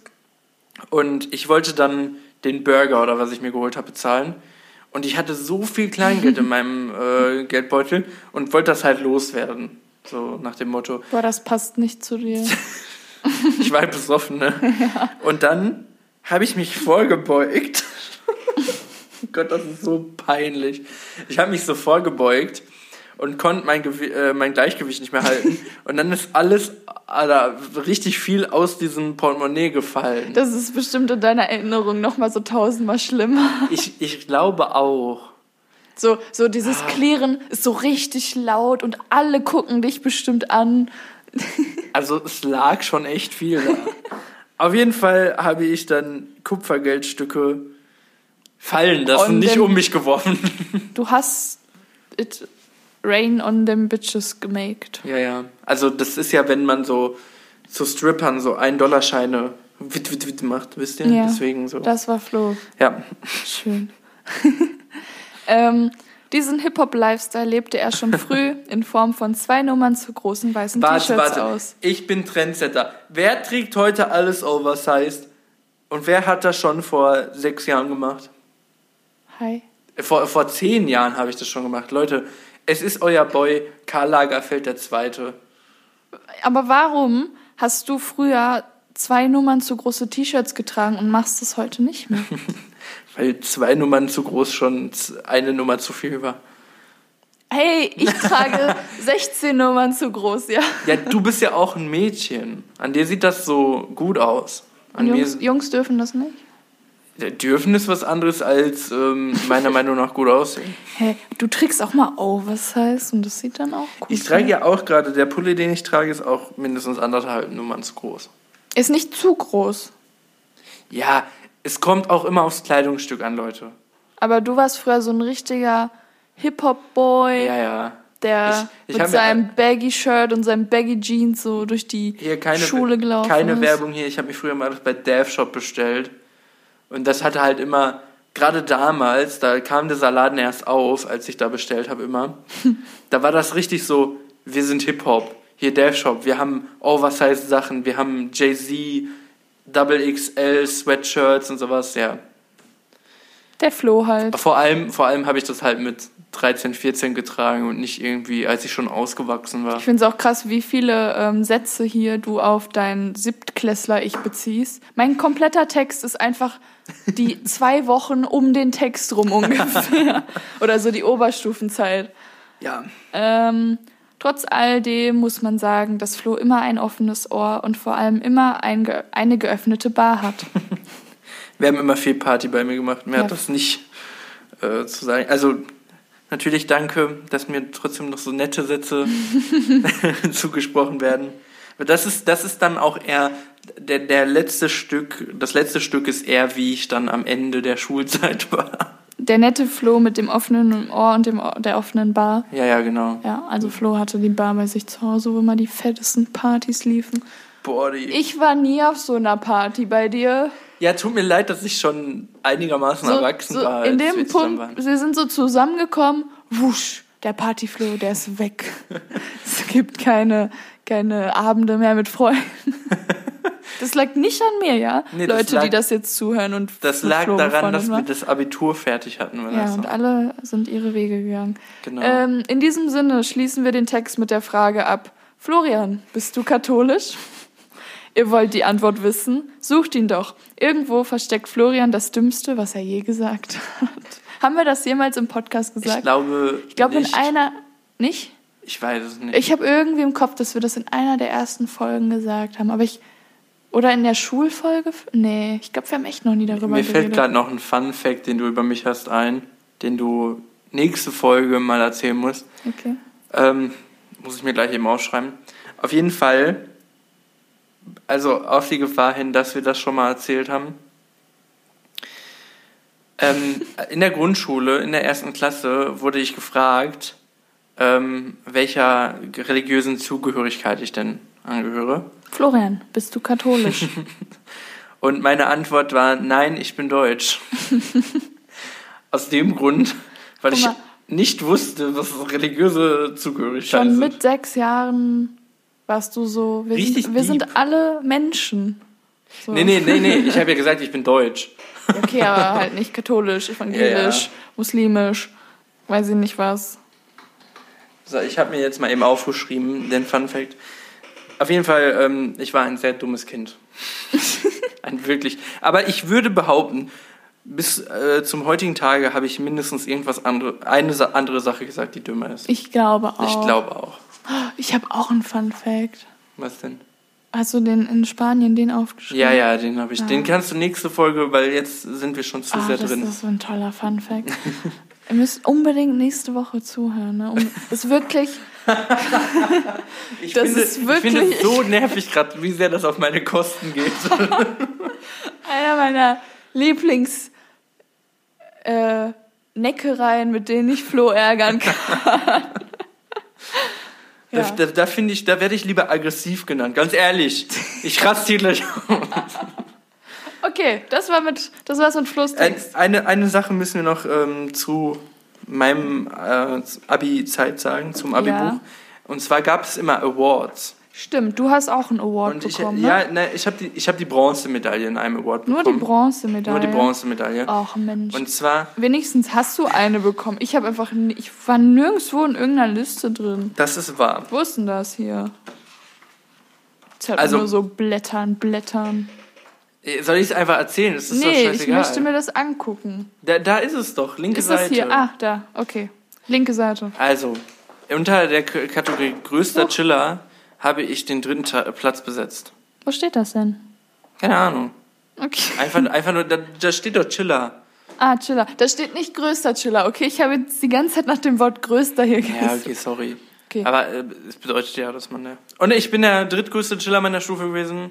S2: und ich wollte dann den Burger oder was ich mir geholt habe bezahlen. Und ich hatte so viel Kleingeld in meinem äh, Geldbeutel und wollte das halt loswerden. So nach dem Motto.
S1: Boah, das passt nicht zu dir.
S2: Ich war halt besoffen, ne?
S1: Ja.
S2: Und dann habe ich mich vorgebeugt. Oh Gott, das ist so peinlich. Ich habe mich so vorgebeugt und konnte mein, Gewi- äh, mein Gleichgewicht nicht mehr halten. Und dann ist alles, Alter, richtig viel aus diesem Portemonnaie gefallen.
S1: Das ist bestimmt in deiner Erinnerung nochmal so tausendmal schlimmer.
S2: Ich, ich glaube auch.
S1: So, so dieses Klirren ist so richtig laut und alle gucken dich bestimmt an.
S2: Also es lag schon echt viel da. Auf jeden Fall habe ich dann Kupfergeldstücke fallen lassen,
S1: On
S2: nicht
S1: them-
S2: um mich geworfen.
S1: Du hast it rain on them bitches gemaked.
S2: Ja, ja. Also das ist ja, wenn man so zu Strippern so ein-Dollar-Scheine wit, wit, wit macht, wisst ihr?
S1: Ja,
S2: Deswegen so.
S1: Das war Flo.
S2: Ja.
S1: Schön. ähm, diesen Hip-Hop-Lifestyle lebte er schon früh in Form von zwei Nummern zu großen weißen
S2: Warte,
S1: T-Shirts
S2: warte.
S1: aus.
S2: Ich bin Trendsetter. Wer trägt heute alles oversized? Und wer hat das schon vor sechs Jahren gemacht?
S1: Hi.
S2: Vor, vor zehn Jahren habe ich das schon gemacht. Leute, es ist euer Boy Karl Lagerfeld der Zweite.
S1: Aber warum hast du früher zwei Nummern zu große T-Shirts getragen und machst das heute nicht mehr?
S2: Weil zwei Nummern zu groß schon eine Nummer zu viel war.
S1: Hey, ich trage sechzehn Nummern zu groß, ja.
S2: Ja, du bist ja auch ein Mädchen. An dir sieht das so gut aus. An
S1: Und Jungs,
S2: mir
S1: Jungs dürfen das nicht?
S2: Ja, dürfen ist was anderes als ähm, meiner Meinung nach gut aussehen.
S1: Hey, du trägst auch mal Oversize und das sieht dann auch gut aus.
S2: Ich trage ja auch gerade, der Pulli, den ich trage, ist auch mindestens anderthalb Nummern zu groß.
S1: Ist nicht zu groß.
S2: Ja, es kommt auch immer aufs Kleidungsstück an, Leute.
S1: Aber du warst früher so ein richtiger Hip-Hop-Boy,
S2: Ja, ja.
S1: der
S2: Ich- ich
S1: mit
S2: hab mir-
S1: seinem Baggy-Shirt und seinem Baggy-Jeans so durch die
S2: Hier keine,
S1: Schule gelaufen
S2: keine
S1: ist.
S2: Werbung hier. Ich habe mich früher mal bei Dav Shop bestellt. Und das hatte halt immer, gerade damals, da kam dieser Laden erst auf, als ich da bestellt habe immer. Da war das richtig so, wir sind Hip-Hop. Hier Dav Shop, wir haben Oversized Sachen, wir haben Jay-Z, Double X L, Sweatshirts und sowas, ja.
S1: Der Flo halt.
S2: Vor allem, vor allem habe ich das halt mit dreizehn, vierzehn getragen und nicht irgendwie, als ich schon ausgewachsen war.
S1: Ich finde es auch krass, wie viele ähm, Sätze hier du auf dein Siebtklässler-Ich beziehst. Mein kompletter Text ist einfach die zwei Wochen um den Text rum ungefähr. Oder so die Oberstufenzeit.
S2: Ja.
S1: Ähm, trotz all dem muss man sagen, dass Flo immer ein offenes Ohr und vor allem immer ein ge- eine geöffnete Bar hat.
S2: Wir haben immer viel Party bei mir gemacht. Mir
S1: Ja.
S2: hat das nicht äh, zu sagen. Also natürlich danke, dass mir trotzdem noch so nette Sätze zugesprochen werden. Aber das ist, das ist dann auch eher der, der letzte Stück, das letzte Stück ist eher, wie ich dann am Ende der Schulzeit war.
S1: Der nette Flo mit dem offenen Ohr und dem Ohr, der offenen Bar.
S2: Ja, ja, genau.
S1: Ja, also Flo hatte die Bar bei sich zu Hause, wo immer die fettesten Partys liefen.
S2: Boah, die...
S1: Ich war nie auf so einer Party bei dir.
S2: Ja, tut mir leid, dass ich schon einigermaßen
S1: So,
S2: erwachsen
S1: so
S2: war.
S1: in
S2: als wir
S1: dem
S2: zusammen waren.
S1: Punkt, wir sind so zusammengekommen, wusch, der Partyflo, der ist weg. Es gibt keine, keine Abende mehr mit Freunden. Das lag nicht an mir, ja?
S2: Nee, das
S1: Leute,
S2: lag-
S1: die das jetzt zuhören und
S2: Das
S1: mit
S2: lag
S1: Flo
S2: daran,
S1: befreundet
S2: dass wir
S1: waren.
S2: das Abitur fertig hatten. Wenn
S1: Ja,
S2: das
S1: und
S2: so.
S1: alle sind ihre Wege gegangen.
S2: Genau.
S1: Ähm, in diesem Sinne schließen wir den Text mit der Frage ab. Florian, bist du katholisch? Ihr wollt die Antwort wissen? Sucht ihn doch. Irgendwo versteckt Florian das Dümmste, was er je gesagt hat. Haben wir das jemals im Podcast gesagt?
S2: Ich glaube
S1: Ich glaube in
S2: nicht.
S1: einer... Nicht?
S2: Ich weiß es nicht.
S1: Ich habe irgendwie im Kopf, dass wir das in einer der ersten Folgen gesagt haben. Aber ich... Oder in der Schulfolge? Nee, ich glaube, wir haben echt noch nie darüber
S2: Mir
S1: geredet.
S2: fällt gerade noch ein Fun-Fact, den du über mich hast, ein, den du nächste Folge mal erzählen musst.
S1: Okay.
S2: Ähm, muss ich mir gleich eben aufschreiben. Auf jeden Fall, also auf die Gefahr hin, dass wir das schon mal erzählt haben. Ähm, in der Grundschule, in der ersten Klasse, wurde ich gefragt, ähm, welcher religiösen Zugehörigkeit ich denn angehöre.
S1: Florian, bist du katholisch?
S2: Und meine Antwort war, nein, ich bin deutsch. Aus dem Grund, weil
S1: Guck
S2: ich
S1: mal.
S2: nicht wusste, was religiöse Zugehörigkeit
S1: Schon
S2: ist.
S1: mit sechs Jahren warst du so, wir,
S2: Richtig
S1: sind, wir
S2: deep.
S1: sind alle Menschen. So.
S2: Nee, nee, nee, nee, ich habe ja gesagt, ich bin deutsch.
S1: Okay, aber halt nicht katholisch, evangelisch,
S2: Ja, ja.
S1: muslimisch, weiß ich nicht was.
S2: So, ich habe mir jetzt mal eben aufgeschrieben, den Fun Fact. Auf jeden Fall, ähm, ich war ein sehr dummes Kind. Ein wirklich. Aber ich würde behaupten, bis äh, zum heutigen Tage habe ich mindestens irgendwas andere, eine Sa- andere Sache gesagt, die dümmer ist.
S1: Ich glaube auch.
S2: Ich glaube auch.
S1: Ich habe auch einen Fun Fact.
S2: Was denn?
S1: Hast du den in Spanien den aufgeschrieben?
S2: Ja, ja, den habe ich.
S1: Ah.
S2: Den kannst du nächste Folge, weil jetzt sind wir schon zu
S1: Ah,
S2: sehr
S1: das
S2: drin.
S1: ist so ein toller Fun Fact. Ihr müsst unbedingt nächste Woche zuhören. Ne? Um, ist wirklich,
S2: Ich
S1: das
S2: finde,
S1: ist
S2: ich finde
S1: wirklich-
S2: es so nervig gerade, wie sehr das auf meine Kosten geht.
S1: einer meiner Lieblings äh, Neckereien, mit denen ich Flo ärgern kann.
S2: Da,
S1: Ja.
S2: da, da finde ich, da werde ich lieber aggressiv genannt. Ganz ehrlich. Ich raste hier gleich aus.
S1: Okay, das war mit, das war's mit Flo's
S2: Ein,
S1: Text.
S2: eine, eine Sache müssen wir noch ähm, zu meinem äh, Abi-Zeit sagen, zum Abi-Buch.
S1: Ja.
S2: Und zwar gab es immer Awards.
S1: Stimmt, du hast auch einen Award
S2: Und ich,
S1: bekommen,
S2: ja,
S1: ne?
S2: ne, ich habe die, ich hab die Bronzemedaille in einem Award
S1: Nur die
S2: bekommen.
S1: Bronzemedaille.
S2: Nur die Bronzemedaille.
S1: Ach Mensch.
S2: Und zwar,
S1: Wenigstens hast du eine bekommen. Ich habe einfach, nie- ich war nirgendwo in irgendeiner Liste drin.
S2: das ist wahr.
S1: Wo ist denn das hier? Ist halt
S2: Also-
S1: nur so Blättern, Blättern.
S2: Soll ich es einfach erzählen? Das ist doch
S1: Nee, ich
S2: scheißegal.
S1: möchte mir das angucken.
S2: Da, da ist es doch, linke
S1: Ist das
S2: Seite.
S1: hier? Ah, da, okay. Linke Seite.
S2: Also, unter der K- Kategorie größter
S1: Oh.
S2: Chiller habe ich den dritten Ta Platz besetzt.
S1: Wo steht das denn?
S2: Keine Ahnung.
S1: Okay.
S2: Einfach, einfach nur, da, da steht doch Chiller.
S1: Ah, Chiller. Da steht nicht größter Chiller. Okay, ich habe jetzt die ganze Zeit nach dem Wort größter hier
S2: Ja,
S1: gesucht.
S2: okay, sorry.
S1: Okay.
S2: Aber äh, es bedeutet ja, dass man... Ne Und ich bin der drittgrößte Chiller meiner Stufe gewesen.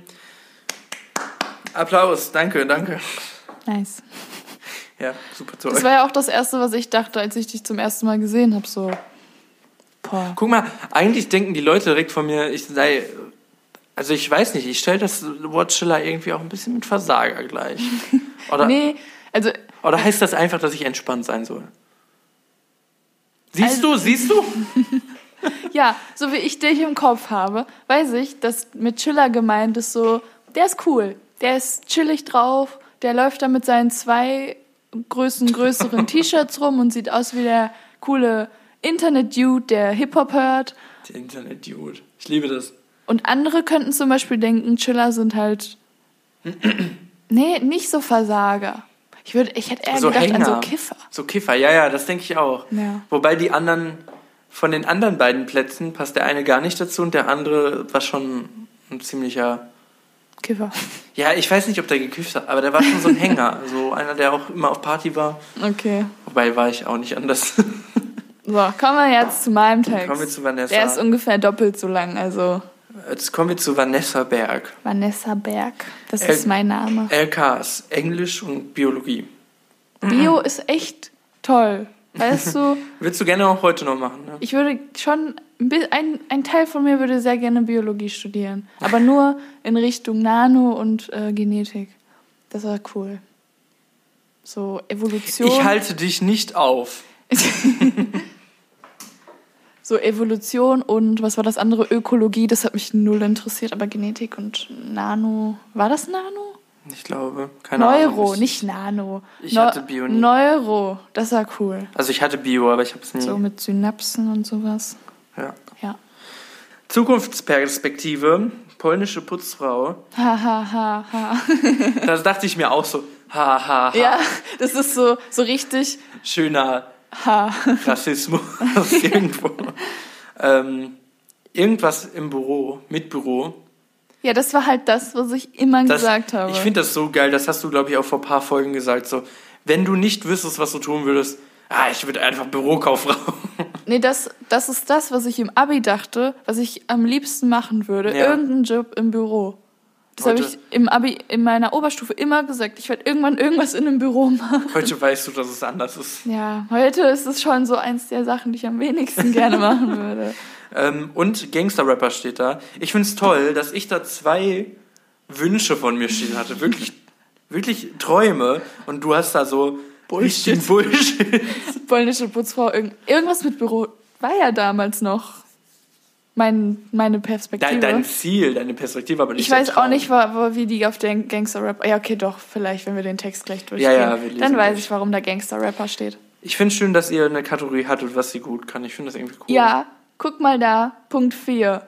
S2: Applaus, danke, danke.
S1: Nice.
S2: Ja, super toll.
S1: Das war ja auch das Erste, was ich dachte, als ich dich zum ersten Mal gesehen habe. So, boah.
S2: Guck mal, eigentlich denken die Leute direkt von mir, ich sei... Also ich weiß nicht, ich stelle das Wort Chiller irgendwie auch ein bisschen mit Versager gleich. Oder,
S1: Nee, also
S2: oder heißt das einfach, dass ich entspannt sein soll? Siehst
S1: Also-
S2: du, siehst du?
S1: ja, so wie ich dich im Kopf habe, weiß ich, dass mit Chiller gemeint ist so, der ist cool, der ist chillig drauf, der läuft da mit seinen zwei größeren, größeren T-Shirts rum und sieht aus wie der coole Internet-Dude, der Hip-Hop hört.
S2: Der Internet-Dude. Ich liebe das.
S1: Und andere könnten zum Beispiel denken, Chiller sind halt... nee, nicht so Versager. Ich, würd, ich hätte eher
S2: so
S1: gedacht
S2: Hänger.
S1: an so Kiffer.
S2: So Kiffer, ja, ja, das denke ich auch.
S1: Ja.
S2: Wobei die anderen, von den anderen beiden Plätzen passt der eine gar nicht dazu und der andere war schon ein ziemlicher...
S1: Kiffer.
S2: Ja, ich weiß nicht, ob der gekifft hat, aber der war schon so ein Hänger. So einer, der auch immer auf Party war.
S1: Okay.
S2: Wobei war ich auch nicht anders.
S1: So, kommen wir jetzt zu meinem Text.
S2: Kommen wir zu Vanessa.
S1: Der ist ungefähr doppelt so lang, also...
S2: Jetzt kommen wir zu Vanessa Berg.
S1: Vanessa Berg, das
S2: L-
S1: ist mein Name.
S2: L Ks, Englisch und Biologie.
S1: Bio ist echt toll, weißt du?
S2: Willst du gerne auch heute noch machen, ne?
S1: Ich würde schon... ein bi- Ein, ein Teil von mir würde sehr gerne Biologie studieren, aber nur in Richtung Nano und äh, Genetik. Das war cool. So Evolution.
S2: Ich halte dich nicht auf.
S1: So Evolution und was war das andere? Ökologie, das hat mich null interessiert, aber Genetik und Nano. War das Nano?
S2: Ich glaube, keine Ahnung.
S1: Neuro, nicht Nano.
S2: Ich hatte Bio nie.
S1: Neuro, das war cool.
S2: Also ich hatte Bio, aber ich habe es nie.
S1: So mit Synapsen und sowas.
S2: Ja.
S1: Ja.
S2: Zukunftsperspektive, polnische Putzfrau.
S1: Ha, ha, ha, ha.
S2: Das dachte ich mir auch so. Ha, ha, ha.
S1: Ja, das ist so, so richtig.
S2: Schöner
S1: Ha.
S2: Rassismus irgendwo. ähm, irgendwas im Büro, mit Büro.
S1: Ja, das war halt das, was ich immer
S2: Das,
S1: gesagt habe.
S2: Ich finde das so geil, das hast du, glaube ich, auch vor ein paar Folgen gesagt. So, wenn du nicht wüsstest, was du tun würdest, ah, ich würde einfach Bürokauffrau.
S1: Nee, das, das ist das, was ich im Abi dachte, was ich am liebsten machen würde.
S2: Ja.
S1: Irgendeinen Job im Büro. Das habe
S2: Heute-
S1: ich im Abi, in meiner Oberstufe immer gesagt. Ich werde irgendwann irgendwas in einem Büro machen.
S2: Heute weißt du, dass es anders ist.
S1: Ja, heute ist es schon so eins der Sachen, die ich am wenigsten gerne machen würde.
S2: Ähm, und Gangster-Rapper steht da. Ich finde es toll, dass ich da zwei Wünsche von mir stehen hatte. Wirklich, wirklich Träume. Und du hast da so
S1: Bullshit.
S2: richtigen Bullshit.
S1: Polnische Putzfrau, irgend, irgendwas mit Büro war ja damals noch mein, meine Perspektive.
S2: Dein, dein Ziel, deine Perspektive, aber nicht
S1: ich
S2: der
S1: weiß auch
S2: Traum.
S1: nicht, wo, wo, wie die auf den Gangster-Rap... Ja, okay, doch, vielleicht, wenn wir den Text gleich durchgehen.
S2: Ja, ja, wir lesen
S1: Dann weiß
S2: durch.
S1: ich, warum da Gangster-Rapper steht.
S2: Ich finde es schön, dass ihr eine Kategorie hattet, was sie gut kann. Ich finde das irgendwie cool.
S1: Ja, guck mal da, Punkt vier.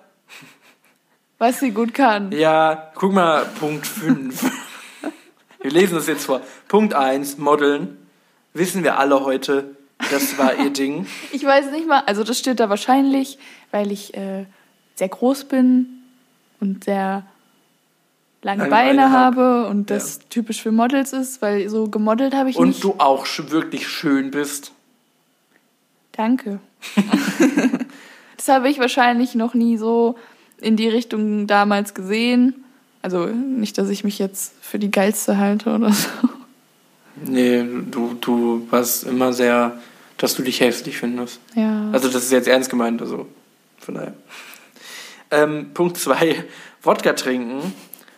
S1: Was sie gut kann.
S2: Ja, guck mal, Punkt fünf. Wir lesen das jetzt vor. Punkt eins, Modeln. Wissen wir alle heute, das war ihr Ding.
S1: Ich weiß nicht mal, also das steht da wahrscheinlich, weil ich äh, sehr groß bin und sehr lange,
S2: Lange
S1: Beine,
S2: Beine hab.
S1: habe und das
S2: Ja.
S1: typisch für Models ist, weil so gemodelt habe ich
S2: Und
S1: nicht.
S2: du auch sch- wirklich schön bist.
S1: Danke. Das habe ich wahrscheinlich noch nie so in die Richtung damals gesehen. Also nicht, dass ich mich jetzt für die Geilste halte oder so.
S2: Nee, du, du warst immer sehr, dass du dich hässlich findest.
S1: Ja.
S2: Also das ist jetzt ernst gemeint, also von daher. Ähm, Punkt zwei, Wodka trinken.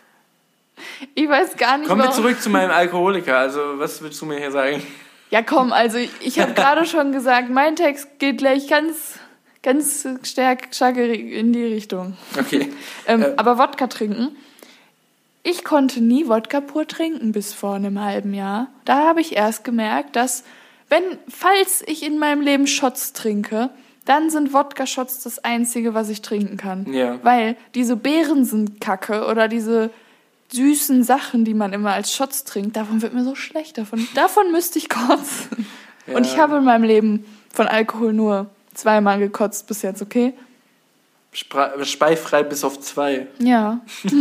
S1: Ich weiß gar nicht,
S2: Kommen wir
S1: warum-
S2: zurück zu meinem Alkoholiker. Also was willst du mir hier sagen?
S1: Ja, komm, also ich, ich habe gerade schon gesagt, mein Text geht gleich ganz, ganz stark, stark in die Richtung.
S2: Okay.
S1: Ähm,
S2: Äh.
S1: Aber Wodka trinken. Ich konnte nie Wodka pur trinken bis vor einem halben Jahr. Da habe ich erst gemerkt, dass, wenn, falls ich in meinem Leben Shots trinke, dann sind Wodka-Shots das Einzige, was ich trinken kann.
S2: Ja.
S1: Weil diese Beeren sind kacke oder diese süßen Sachen, die man immer als Shots trinkt, davon wird mir so schlecht. Davon, davon müsste ich kotzen.
S2: Ja.
S1: Und ich habe in meinem Leben von Alkohol nur zweimal gekotzt bis jetzt, okay?
S2: Spra- Speifrei bis auf zwei.
S1: Ja.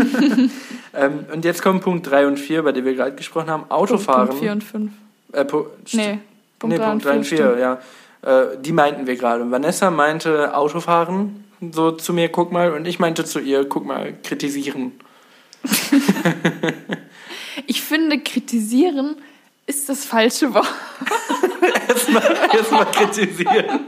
S2: Ähm, und jetzt kommen Punkt drei und vier, bei denen wir gerade gesprochen haben. Autofahren.
S1: Punkt vier und fünf.
S2: Äh, pu-
S1: Nee, Punkt
S2: nee,
S1: drei
S2: Punkt
S1: und
S2: drei und
S1: vier,
S2: vier, ja. Äh, die meinten wir gerade. Vanessa meinte Autofahren, so zu mir, guck mal. Und ich meinte zu ihr, guck mal, kritisieren.
S1: Ich finde, kritisieren ist das falsche Wort.
S2: Erstmal erstmal kritisieren.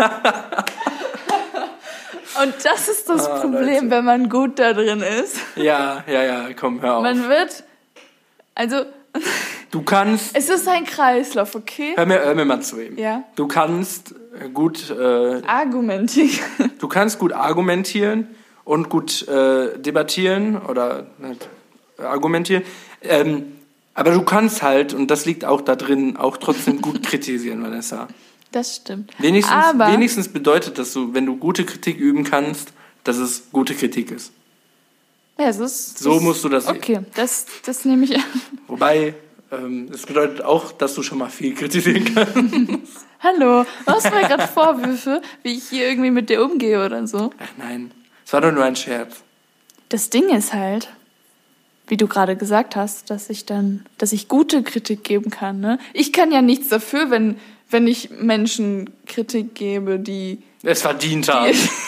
S1: Und das ist das
S2: Ah,
S1: Problem,
S2: Leute.
S1: wenn man gut da drin ist.
S2: Ja, ja, ja, komm, hör auf.
S1: Man wird, also,
S2: Du kannst,
S1: es ist ein Kreislauf, okay?
S2: hör mir, hör mir mal zu ihm.
S1: Ja.
S2: Du kannst gut, äh,
S1: Argumentieren.
S2: du kannst gut argumentieren und gut äh, debattieren oder halt, argumentieren. Ähm, Aber du kannst halt, und das liegt auch da drin, auch trotzdem gut kritisieren, Vanessa.
S1: Das stimmt.
S2: Wenigstens,
S1: Aber
S2: wenigstens bedeutet das so, wenn du gute Kritik üben kannst, dass es gute Kritik ist.
S1: ja, es ist,
S2: So
S1: das,
S2: musst du das sehen.
S1: Okay, das, das nehme ich an.
S2: Wobei, ähm, es bedeutet auch, dass du schon mal viel kritisieren kannst.
S1: Hallo, machst du mir gerade Vorwürfe, wie ich hier irgendwie mit dir umgehe oder so?
S2: Ach nein, es war doch nur ein Scherz.
S1: Das Ding ist halt, wie du gerade gesagt hast, dass ich dann, dass ich gute Kritik geben kann. Ne? Ich kann ja nichts dafür, wenn, wenn ich Menschen Kritik gebe, die...
S2: Es verdient haben.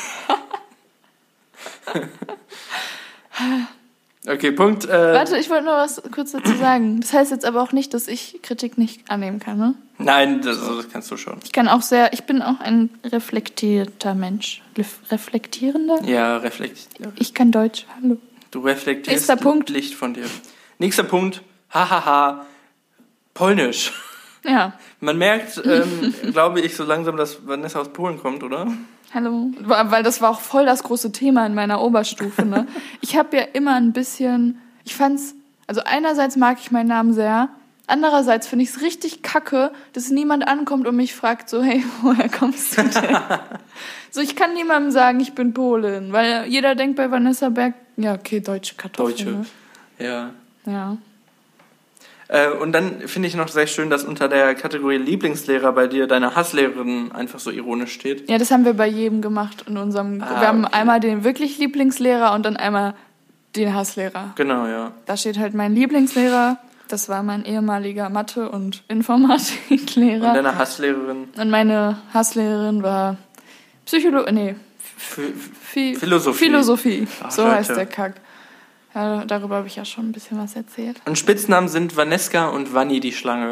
S2: Okay, Punkt. Äh,
S1: Warte, ich wollte nur was kurz dazu sagen. Das heißt jetzt aber auch nicht, dass ich Kritik nicht annehmen kann. Ne?
S2: Nein, das, das kannst du schon.
S1: Ich kann auch sehr, ich bin auch ein reflektierter Mensch. Lef- Reflektierender?
S2: Ja, reflekt.
S1: Ich kann Deutsch. Hallo.
S2: Du reflektierst
S1: Nächster Punkt.
S2: Licht von dir. Nächster Punkt. Hahaha. Polnisch.
S1: Ja.
S2: Man merkt, ähm, glaube ich, so langsam, dass Vanessa aus Polen kommt, oder?
S1: Hallo. Weil das war auch voll das große Thema in meiner Oberstufe. Ne? Ich habe ja immer ein bisschen, ich fand's, also einerseits mag ich meinen Namen sehr, andererseits finde ich es richtig kacke, dass niemand ankommt und mich fragt so, hey, woher kommst du denn? So, ich kann niemandem sagen, ich bin Polin, weil jeder denkt bei Vanessa Berg, ja, okay, deutsche Kartoffel.
S2: Deutsche,
S1: ne?
S2: ja.
S1: Ja.
S2: Äh, und dann finde ich noch sehr schön, dass unter der Kategorie Lieblingslehrer bei dir deine Hasslehrerin einfach so ironisch steht.
S1: Ja, das haben wir bei jedem gemacht in unserem,
S2: Ah,
S1: wir haben
S2: okay.
S1: einmal den wirklich Lieblingslehrer und dann einmal den Hasslehrer.
S2: Genau, ja.
S1: Da steht halt mein Lieblingslehrer, das war mein ehemaliger Mathe- und Informatiklehrer.
S2: Und deine Hasslehrerin?
S1: Und meine Hasslehrerin war Psychologie, nee,
S2: F-
S1: Phi-
S2: Philosophie.
S1: Philosophie,
S2: Ach,
S1: so
S2: Leute.
S1: heißt der Kack. Ja, darüber habe ich ja schon ein bisschen was erzählt.
S2: Und Spitznamen sind Vaneska und Vanni die Schlange.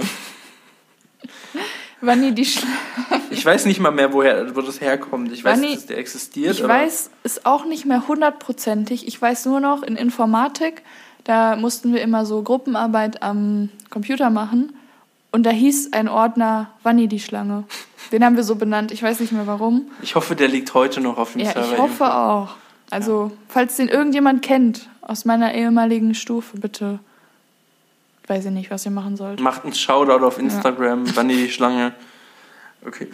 S1: Vanni die Schlange.
S2: Ich weiß nicht mal mehr, woher, wo das herkommt. Ich weiß,
S1: Vanni-
S2: dass der existiert.
S1: Ich
S2: aber
S1: weiß es auch nicht mehr hundertprozentig. Ich weiß nur noch, in Informatik, da mussten wir immer so Gruppenarbeit am Computer machen. Und da hieß ein Ordner Vanni die Schlange. Den haben wir so benannt. Ich weiß nicht mehr warum.
S2: Ich hoffe, der liegt heute noch auf dem
S1: Ja,
S2: Server.
S1: ich hoffe
S2: irgendwo.
S1: auch. Also, falls den irgendjemand kennt aus meiner ehemaligen Stufe, bitte. Weiß ich nicht, was ihr machen sollt.
S2: Macht uns Shoutout auf Instagram, ja. Vanni die Schlange. Okay.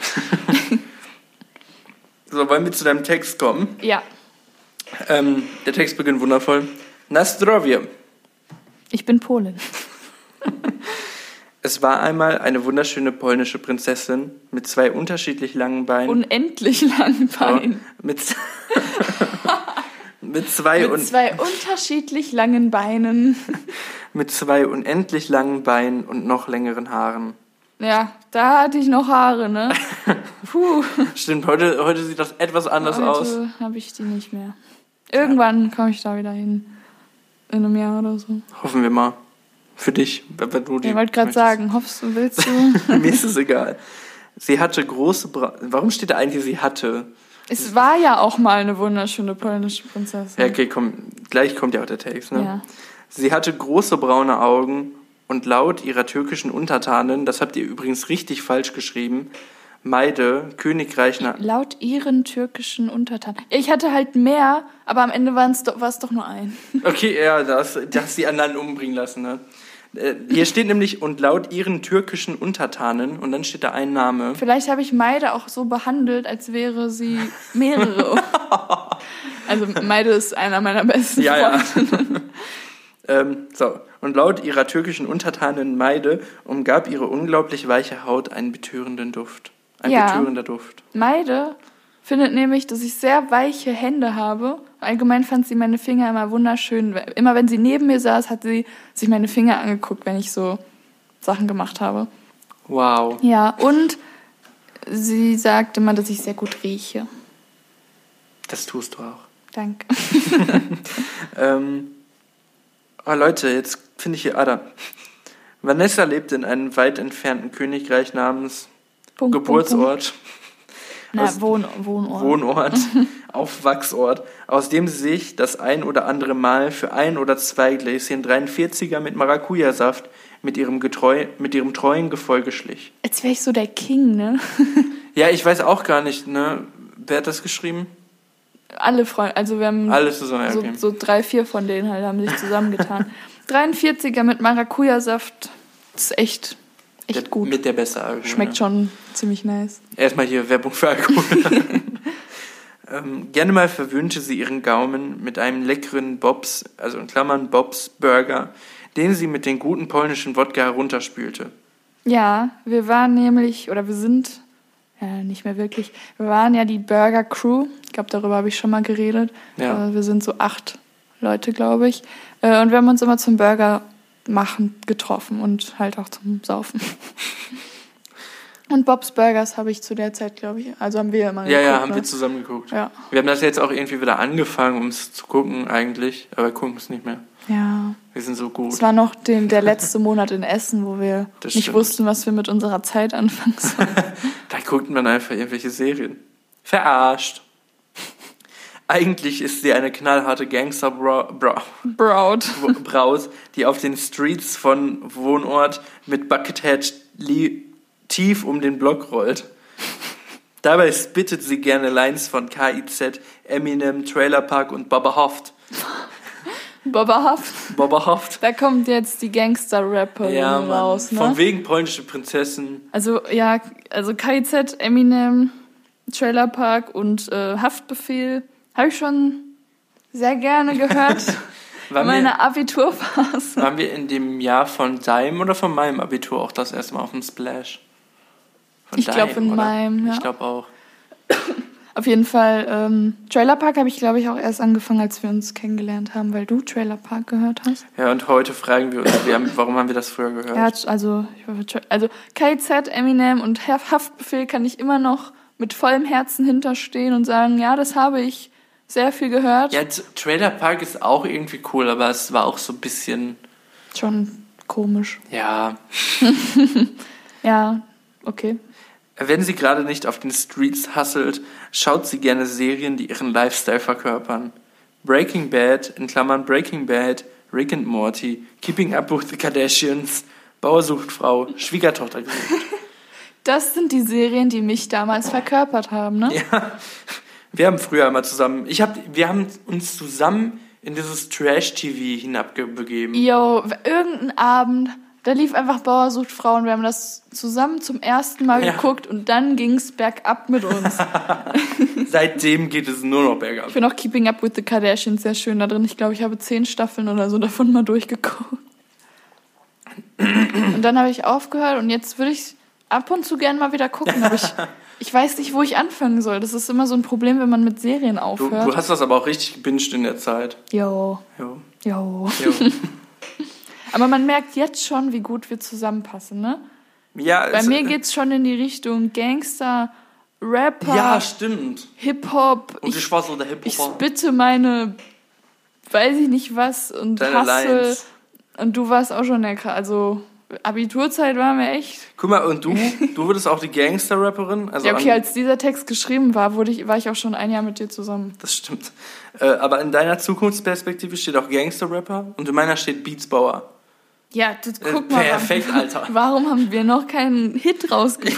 S2: So, wollen wir zu deinem Text kommen?
S1: Ja,
S2: Ähm, der Text beginnt wundervoll. Na zdrowie.
S1: ich bin Polin.
S2: Es war einmal eine wunderschöne polnische Prinzessin mit zwei unterschiedlich langen Beinen.
S1: Unendlich langen Beinen.
S2: Mit, mit, zwei
S1: Mit
S2: und,
S1: zwei unterschiedlich langen Beinen.
S2: mit zwei unendlich langen Beinen und noch längeren Haaren.
S1: Ja, da hatte ich noch Haare, ne? Puh.
S2: Stimmt, heute, heute sieht das etwas anders aus.
S1: Heute habe ich die nicht mehr. Irgendwann komme ich da wieder hin. In einem Jahr oder so.
S2: Hoffen wir mal. Für dich, wenn wenn du die
S1: Ich wollte gerade
S2: möchtest.
S1: sagen, hoffst du, willst du?
S2: Mir ist es egal. Sie hatte große Bra Warum steht da eigentlich, sie hatte?
S1: Es war ja auch mal eine wunderschöne polnische Prinzessin.
S2: Ja, okay, komm, gleich kommt ja auch der Text, ne?
S1: Ja.
S2: Sie hatte große braune Augen und laut ihrer türkischen Untertanen, das habt ihr übrigens richtig falsch geschrieben, Meide, Königreich nach...
S1: Laut ihren türkischen Untertanen. Ich hatte halt mehr, aber am Ende war es doch, doch nur ein.
S2: Okay, ja, das, das die anderen umbringen lassen, ne? Äh, Hier steht nämlich, und laut ihren türkischen Untertanen, und dann steht da ein Name.
S1: Vielleicht habe ich Meide auch so behandelt, als wäre sie mehrere. Also Meide ist einer meiner besten
S2: Ja, ja.
S1: Freunde.
S2: ähm, so, und laut ihrer türkischen Untertanen Meide umgab ihre unglaublich weiche Haut einen betörenden Duft. Ein
S1: Ja.
S2: betörender Duft.
S1: Meide findet nämlich, dass ich sehr weiche Hände habe. Allgemein fand sie meine Finger immer wunderschön. Immer wenn sie neben mir saß, hat sie sich meine Finger angeguckt, wenn ich so Sachen gemacht habe.
S2: Wow.
S1: Ja, und sie sagt immer, dass ich sehr gut rieche.
S2: Das tust du auch.
S1: Danke.
S2: Ähm, oh Leute, jetzt finde ich hier Ada. Vanessa lebt in einem weit entfernten Königreich namens
S1: Punkt,
S2: Geburtsort,
S1: Na,
S2: aus-
S1: Wohn, Wohnort.
S2: Wohnort, Aufwachsort, aus dem sie sich das ein oder andere Mal für ein oder zwei Gläschen dreiundvierziger mit Maracuja-Saft mit ihrem, getreu, mit ihrem treuen Gefolge schlich.
S1: Als wäre ich so der King, ne?
S2: Ja, ich weiß auch gar nicht, ne? Wer hat das geschrieben?
S1: Alle Freunde, also wir haben
S2: Alle zusammen, ja,
S1: so,
S2: okay.
S1: so drei, vier von denen halt haben sich zusammengetan. dreiundvierziger mit Maracuja-Saft. Das ist echt, echt
S2: der,
S1: gut.
S2: Mit der beste Alkohol.
S1: Schmeckt
S2: ja.
S1: schon ziemlich nice.
S2: Erstmal hier Werbung für Alkohol. ähm, gerne mal verwöhnte sie ihren Gaumen mit einem leckeren Bobs, also in Klammern Bobs Burger, den sie mit den guten polnischen Wodka herunterspülte.
S1: Ja, wir waren nämlich, oder wir sind, ja nicht mehr wirklich, wir waren ja die Burger Crew. Ich glaube, darüber habe ich schon mal geredet.
S2: Ja.
S1: Äh, wir sind so acht Leute, glaube ich. Äh, und wir haben uns immer zum Burger machen getroffen und halt auch zum Saufen. Und Bob's Burgers habe ich zu der Zeit, glaube ich, also haben wir immer
S2: Ja,
S1: geguckt.
S2: ja, haben
S1: ne?
S2: wir zusammen geguckt.
S1: Ja.
S2: Wir haben das jetzt auch irgendwie wieder angefangen, um es zu gucken eigentlich, aber gucken es nicht mehr.
S1: Ja.
S2: Wir sind so gut.
S1: Es war noch den, der letzte Monat in Essen, wo wir
S2: Das
S1: nicht
S2: stimmt.
S1: wussten, was wir mit unserer Zeit anfangen sollen.
S2: Da guckt man einfach irgendwelche Serien. Verarscht. Eigentlich ist sie eine knallharte Gangster-Braut,
S1: Braut.
S2: Braut, die auf den Streets von Wohnort mit Buckethead li- tief um den Block rollt. Dabei spittet sie gerne Lines von K I Z, Eminem, Trailer Park und Baba Hoft.
S1: Baba Hoft.
S2: Baba Hoft.
S1: Da kommt jetzt die Gangster-Rapperin
S2: Ja, Mann.
S1: raus, ne?
S2: Von wegen polnische Prinzessin.
S1: Also, ja, also K I Z, Eminem, Trailer Park und äh, Haftbefehl habe ich schon sehr gerne gehört.
S2: Waren
S1: Meine
S2: wir,
S1: Abiturphase.
S2: waren wir in dem Jahr von deinem oder von meinem Abitur auch das erste Mal auf dem Splash? Von
S1: Ich glaube in
S2: oder?
S1: meinem, ja.
S2: Ich glaube auch.
S1: Auf jeden Fall, ähm, Trailer Park habe ich, glaube ich, auch erst angefangen, als wir uns kennengelernt haben, weil du Trailer Park gehört hast.
S2: Ja, und heute fragen wir uns, wir haben, warum haben wir das früher gehört?
S1: Ja, also, ich war für Tra- also K I Z, Eminem und Haf- Haftbefehl kann ich immer noch mit vollem Herzen hinterstehen und sagen, ja, das habe ich sehr viel gehört.
S2: Ja, T- Trailer Park ist auch irgendwie cool, aber es war auch so ein bisschen,
S1: Schon komisch.
S2: ja.
S1: Ja, okay.
S2: Wenn sie gerade nicht auf den Streets hustelt, schaut sie gerne Serien, die ihren Lifestyle verkörpern. Breaking Bad, in Klammern Breaking Bad, Rick and Morty, Keeping Up with the Kardashians, Bauer sucht Frau, Schwiegertochter gesucht.
S1: Das sind die Serien, die mich damals verkörpert haben, ne?
S2: Ja, wir haben früher immer zusammen, ich hab, wir haben uns zusammen in dieses Trash-T V hinabgebegeben.
S1: Yo, irgendein Abend, da lief einfach Bauer sucht Frau und wir haben das zusammen zum ersten Mal
S2: Ja.
S1: geguckt und dann ging's bergab mit uns.
S2: Seitdem geht es nur noch bergab.
S1: Ich finde auch Keeping Up with the Kardashians sehr schön da drin. Ich glaube, ich habe zehn Staffeln oder so davon mal durchgeguckt. Und dann habe ich aufgehört und jetzt würde ich ab und zu gerne mal wieder gucken. Aber ich, ich weiß nicht, wo ich anfangen soll. Das ist immer so ein Problem, wenn man mit Serien
S2: Du,
S1: aufhört.
S2: du hast das aber auch richtig gebinged in der Zeit.
S1: Jo,
S2: Jo.
S1: jo.
S2: Jo.
S1: Aber man merkt jetzt schon, wie gut wir zusammenpassen, ne?
S2: Ja,
S1: Bei
S2: es-
S1: mir geht's schon in die Richtung Gangster, Rapper,
S2: ja, stimmt.
S1: Hip-Hop.
S2: Und ich war so der
S1: Ich
S2: Hip-Hopper.
S1: spitte meine, weiß ich nicht was und
S2: Deine
S1: Hassel.
S2: Lines.
S1: Und du warst auch schon der, Kra- also Abiturzeit waren wir echt.
S2: Guck mal, und du, du wurdest auch die Gangster-Rapperin? Also
S1: Ja, okay,
S2: an,
S1: als dieser Text geschrieben war, wurde ich, war ich auch schon ein Jahr mit dir zusammen.
S2: das stimmt. Äh, aber in deiner Zukunftsperspektive steht auch Gangster-Rapper und in meiner steht Beatsbauer.
S1: Ja, du,
S2: Äh,
S1: guck mal.
S2: perfekt,
S1: warum,
S2: Alter.
S1: Warum haben wir noch keinen Hit rausgebracht?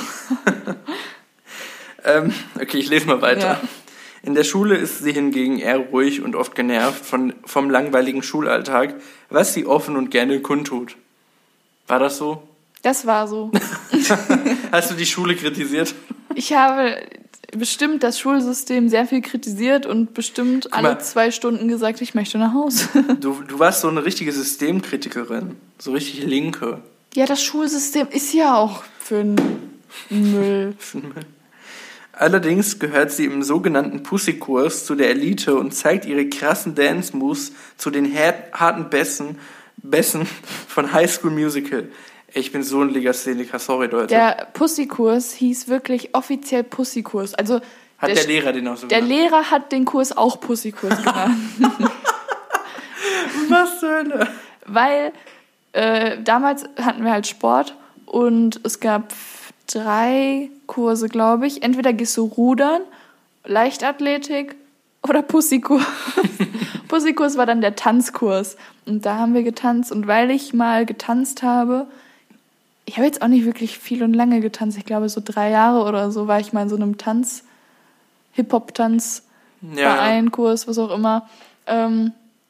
S2: Ähm, okay, ich lese mal weiter.
S1: Ja.
S2: In der Schule ist sie hingegen eher ruhig und oft genervt von, vom langweiligen Schulalltag, was sie offen und gerne kundtut. War das so?
S1: Das war so.
S2: Hast du die Schule kritisiert?
S1: Ich habe bestimmt das Schulsystem sehr viel kritisiert und bestimmt
S2: Guck mal.
S1: alle zwei Stunden gesagt, ich möchte nach Hause.
S2: Du, du warst so eine richtige Systemkritikerin. So richtig Linke.
S1: Ja, das Schulsystem ist ja auch für einen Müll.
S2: Allerdings gehört sie im sogenannten Pussy-Kurs zu der Elite und zeigt ihre krassen Dance-Moves zu den har- harten Bässen, Bässen von High School Musical. Ich bin so ein Legastheniker, sorry Leute.
S1: Der Pussykurs hieß wirklich offiziell Pussykurs. Also
S2: Hat der,
S1: der,
S2: Lehrer den auch so
S1: der
S2: genannt?
S1: Lehrer hat den Kurs auch Pussykurs genannt.
S2: Was zur Hölle?
S1: Weil äh, damals hatten wir halt Sport und es gab drei Kurse, glaube ich. Entweder gehst du rudern, Leichtathletik oder Pussykurs. Pussykurs war dann der Tanzkurs. Und da haben wir getanzt. Und weil ich mal getanzt habe, ich habe jetzt auch nicht wirklich viel und lange getanzt. Ich glaube, so drei Jahre oder so war ich mal in so einem Tanz, Hip-Hop-Tanz,
S2: Ja,
S1: Verein, Kurs, was auch immer. Ähm,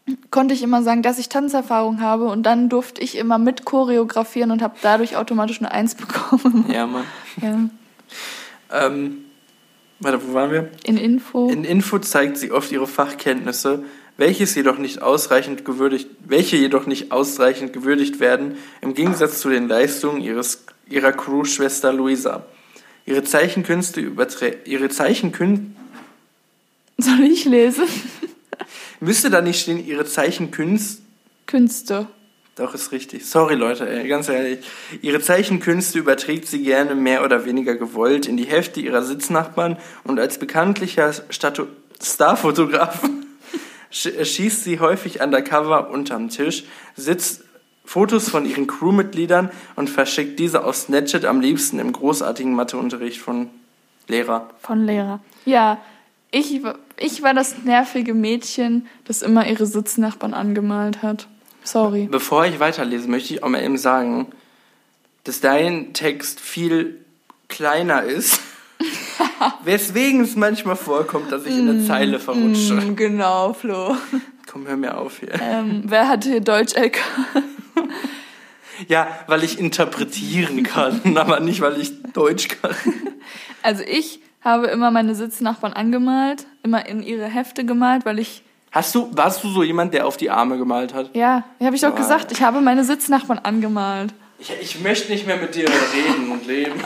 S1: konnte ich immer sagen, dass ich Tanzerfahrung habe und dann durfte ich immer mit choreografieren und habe dadurch automatisch eine Eins bekommen.
S2: Ja, Mann.
S1: Ja.
S2: Ähm, warte, wo waren wir?
S1: In Info.
S2: In Info zeigt sie oft ihre Fachkenntnisse, welches jedoch nicht ausreichend gewürdigt, welche jedoch nicht ausreichend gewürdigt werden, im Gegensatz zu den Leistungen ihres, ihrer Crew-Schwester Luisa. Ihre Zeichenkünste überträ- ihre Zeichenkünste
S1: Soll ich lesen?
S2: Müsste da nicht stehen, ihre Zeichenkünste?
S1: Künste.
S2: Doch, ist richtig. Sorry, Leute, ey, ganz ehrlich. Ihre Zeichenkünste überträgt sie gerne mehr oder weniger gewollt in die Hefte ihrer Sitznachbarn und als bekanntlicher Statu- Starfotograf sch- schießt sie häufig undercover unterm Tisch, sitzt Fotos von ihren Crewmitgliedern und verschickt diese auf Snapchat am liebsten im großartigen Matheunterricht von Lehrer.
S1: Von Lehrer. Ja, ich, ich war das nervige Mädchen, das immer ihre Sitznachbarn angemalt hat. Sorry.
S2: Bevor ich weiterlese, möchte ich auch mal eben sagen, dass dein Text viel kleiner ist, weswegen es manchmal vorkommt, dass ich in der Zeile verrutsche.
S1: Mm, genau, Flo.
S2: Komm, hör mir auf hier.
S1: Ähm, wer hatte hier Deutsch-L K?
S2: Ja, weil ich interpretieren kann, aber nicht, weil ich Deutsch kann.
S1: Also ich habe immer meine Sitznachbarn angemalt, immer in ihre Hefte gemalt, weil ich...
S2: Hast du, warst du so jemand, der auf die Arme gemalt hat?
S1: Ja, habe ich doch
S2: Ah.
S1: gesagt, ich habe meine Sitznachbarn angemalt.
S2: Ich, ich möchte nicht mehr mit dir reden und leben.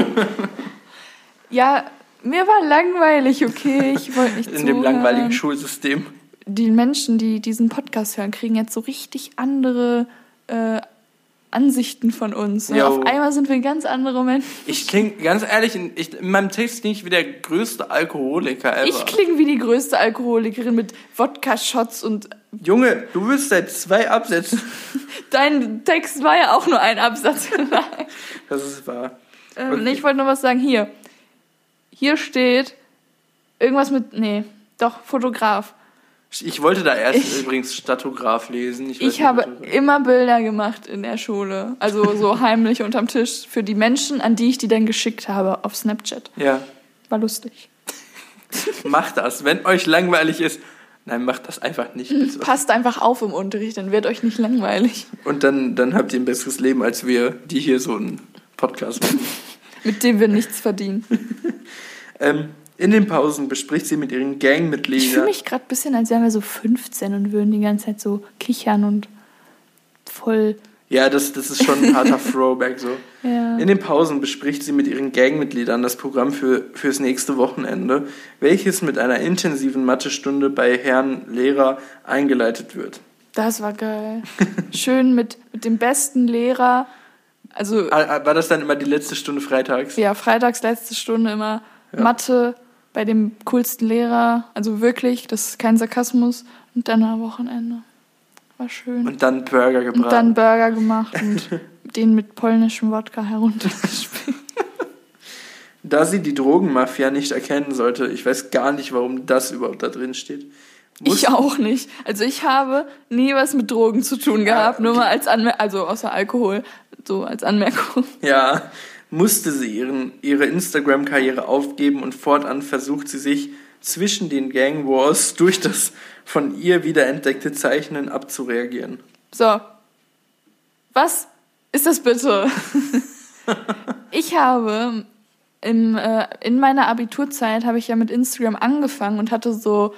S1: Ja, mir war langweilig, okay, ich wollte nicht
S2: In
S1: zuhören.
S2: dem langweiligen Schulsystem.
S1: Die Menschen, die diesen Podcast hören, kriegen jetzt so richtig andere äh, Ansichten von uns. Und
S2: Jo.
S1: auf einmal sind wir ganz andere Menschen.
S2: Ich klinge, ganz ehrlich, in, ich, in meinem Text klinge ich wie der größte Alkoholiker ever.
S1: Ich klinge wie die größte Alkoholikerin mit Wodka-Shots und
S2: Junge, du wirst seit zwei Absätzen.
S1: dein Text war ja auch nur ein Absatz lang.
S2: Das ist wahr.
S1: Ähm,
S2: Okay.
S1: nee, ich wollte noch was sagen. Hier. Hier steht irgendwas mit, nee, doch, Fotograf.
S2: Ich wollte da erst
S1: Ich-
S2: übrigens Statograf lesen. Ich, weiß
S1: Ich
S2: nicht,
S1: habe
S2: was das-
S1: immer Bilder gemacht in der Schule. Also so heimlich unterm Tisch für die Menschen, an die ich die dann geschickt habe auf Snapchat.
S2: Ja,
S1: War lustig.
S2: macht das. Wenn euch langweilig ist, nein, macht das einfach nicht. Bitte.
S1: Passt einfach auf im Unterricht, dann wird euch nicht langweilig.
S2: Und dann, dann habt ihr ein besseres Leben als wir, die hier so einen Podcast machen.
S1: Mit dem wir nichts verdienen.
S2: ähm, in den Pausen bespricht sie mit ihren
S1: Ich fühle
S2: Gangmitgliedern.
S1: mich gerade ein bisschen, als wären wir so fünfzehn und würden die ganze Zeit so kichern und voll...
S2: Ja, das, das ist schon ein harter Throwback so.
S1: Ja.
S2: In den Pausen bespricht sie mit ihren Gangmitgliedern das Programm für, fürs nächste Wochenende, welches mit einer intensiven Mathestunde bei Herrn Lehrer eingeleitet wird.
S1: Das war geil. Schön mit, mit dem besten Lehrer. Also,
S2: Ah, War das dann immer die letzte Stunde freitags?
S1: ja, freitags letzte Stunde immer
S2: Ja.
S1: Mathe bei dem coolsten Lehrer. Also wirklich, das ist kein Sarkasmus. Und dann am Wochenende. War schön.
S2: Und dann Burger gebraten.
S1: Und dann Burger gemacht und den mit polnischem Wodka heruntergespielt.
S2: Da sie die Drogenmafia nicht erkennen sollte, ich weiß gar nicht, warum das überhaupt da drin steht. muss-
S1: Ich auch nicht. Also ich habe nie was mit Drogen zu tun gehabt,
S2: Ah,
S1: nur
S2: okay.
S1: mal als Anmerkung, also außer Alkohol, so als Anmerkung.
S2: Ja, musste sie ihren, ihre Instagram-Karriere aufgeben und fortan versucht sie sich zwischen den Gang Wars durch das von ihr wiederentdeckte Zeichnen abzureagieren.
S1: So. Was ist das bitte? Ich habe im, äh, in meiner Abiturzeit habe ich ja mit Instagram angefangen und hatte so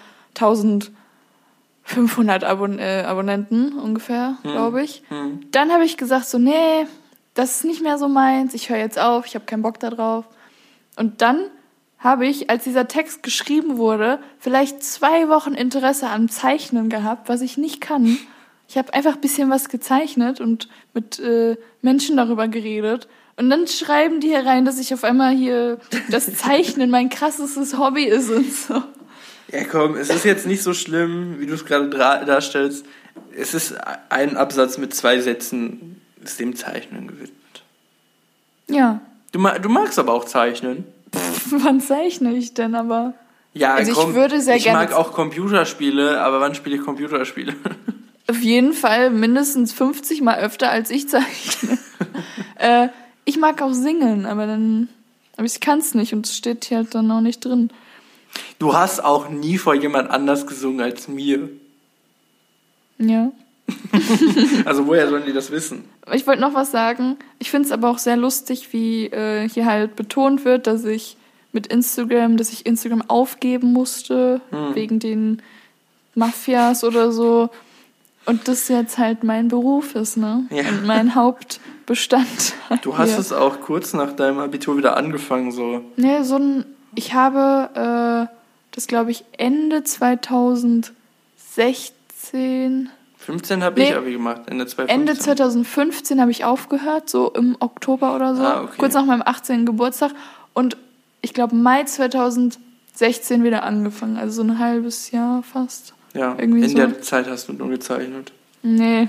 S1: eintausendfünfhundert Abon äh, Abonnenten ungefähr,
S2: Hm.
S1: glaube ich.
S2: Hm.
S1: Dann habe ich gesagt so, nee, das ist nicht mehr so meins, ich höre jetzt auf, ich habe keinen Bock da drauf. Und dann habe ich, als dieser Text geschrieben wurde, vielleicht zwei Wochen Interesse am Zeichnen gehabt, was ich nicht kann. Ich habe einfach ein bisschen was gezeichnet und mit äh, Menschen darüber geredet. Und dann schreiben die hier rein, dass ich auf einmal hier das Zeichnen mein krassestes Hobby ist und so.
S2: Ja komm, es ist jetzt nicht so schlimm, wie du es gerade dra- darstellst. Es ist ein Absatz mit zwei Sätzen, ist dem Zeichnen gewidmet.
S1: Ja,
S2: Du, ma- du magst aber auch Zeichnen.
S1: wann zeichne ich denn aber?
S2: Ja,
S1: Also ich
S2: komm,
S1: würde sehr
S2: ich
S1: gerne-
S2: mag auch Computerspiele, aber wann spiele ich Computerspiele?
S1: Auf jeden Fall mindestens fünfzig Mal öfter, als ich zeichne. äh, ich mag auch singen, aber dann, aber ich kann es nicht und es steht hier halt dann auch nicht drin.
S2: Du hast auch nie vor jemand anders gesungen als mir.
S1: Ja.
S2: Also woher sollen die das wissen?
S1: Ich wollte noch was sagen. Ich finde es aber auch sehr lustig, wie äh, hier halt betont wird, dass ich mit Instagram, dass ich Instagram aufgeben musste, hm. wegen den Mafias oder so. Und das jetzt halt mein Beruf ist, ne? Ja. Und mein Hauptbestandteil.
S2: Du hast
S1: hier.
S2: es auch kurz nach deinem Abitur wieder angefangen, so.
S1: Ne, so ein, ich habe äh, das, glaube ich, Ende zwanzig sechzehn...
S2: fünfzehn habe nee, ich Abi gemacht, Ende zwanzig fünfzehn.
S1: Ende zwanzig fünfzehn habe ich aufgehört, so im Oktober oder so, ah, okay. kurz nach meinem achtzehnten Geburtstag. Und ich glaube Mai zwanzig sechzehn wieder angefangen, also so ein halbes Jahr fast.
S2: Ja, Irgendwie in so. Der Zeit hast du nur gezeichnet.
S1: Nee.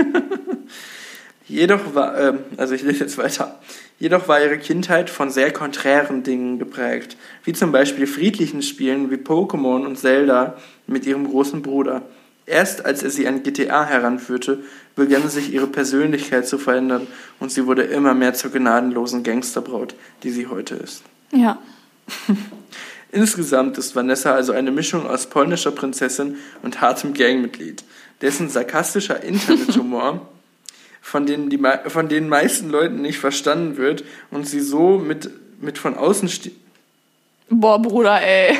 S2: Jedoch war, äh, also ich lese jetzt weiter. Jedoch war ihre Kindheit von sehr konträren Dingen geprägt, wie zum Beispiel friedlichen Spielen wie Pokémon und Zelda mit ihrem großen Bruder. Erst als er sie an G T A heranführte, begann sich ihre Persönlichkeit zu verändern und sie wurde immer mehr zur gnadenlosen Gangsterbraut, die sie heute ist.
S1: Ja.
S2: Insgesamt ist Vanessa also eine Mischung aus polnischer Prinzessin und hartem Gangmitglied, dessen sarkastischer Internethumor von den die von den meisten Leuten nicht verstanden wird und sie so mit, mit von außen ste-
S1: Boah, Bruder, ey.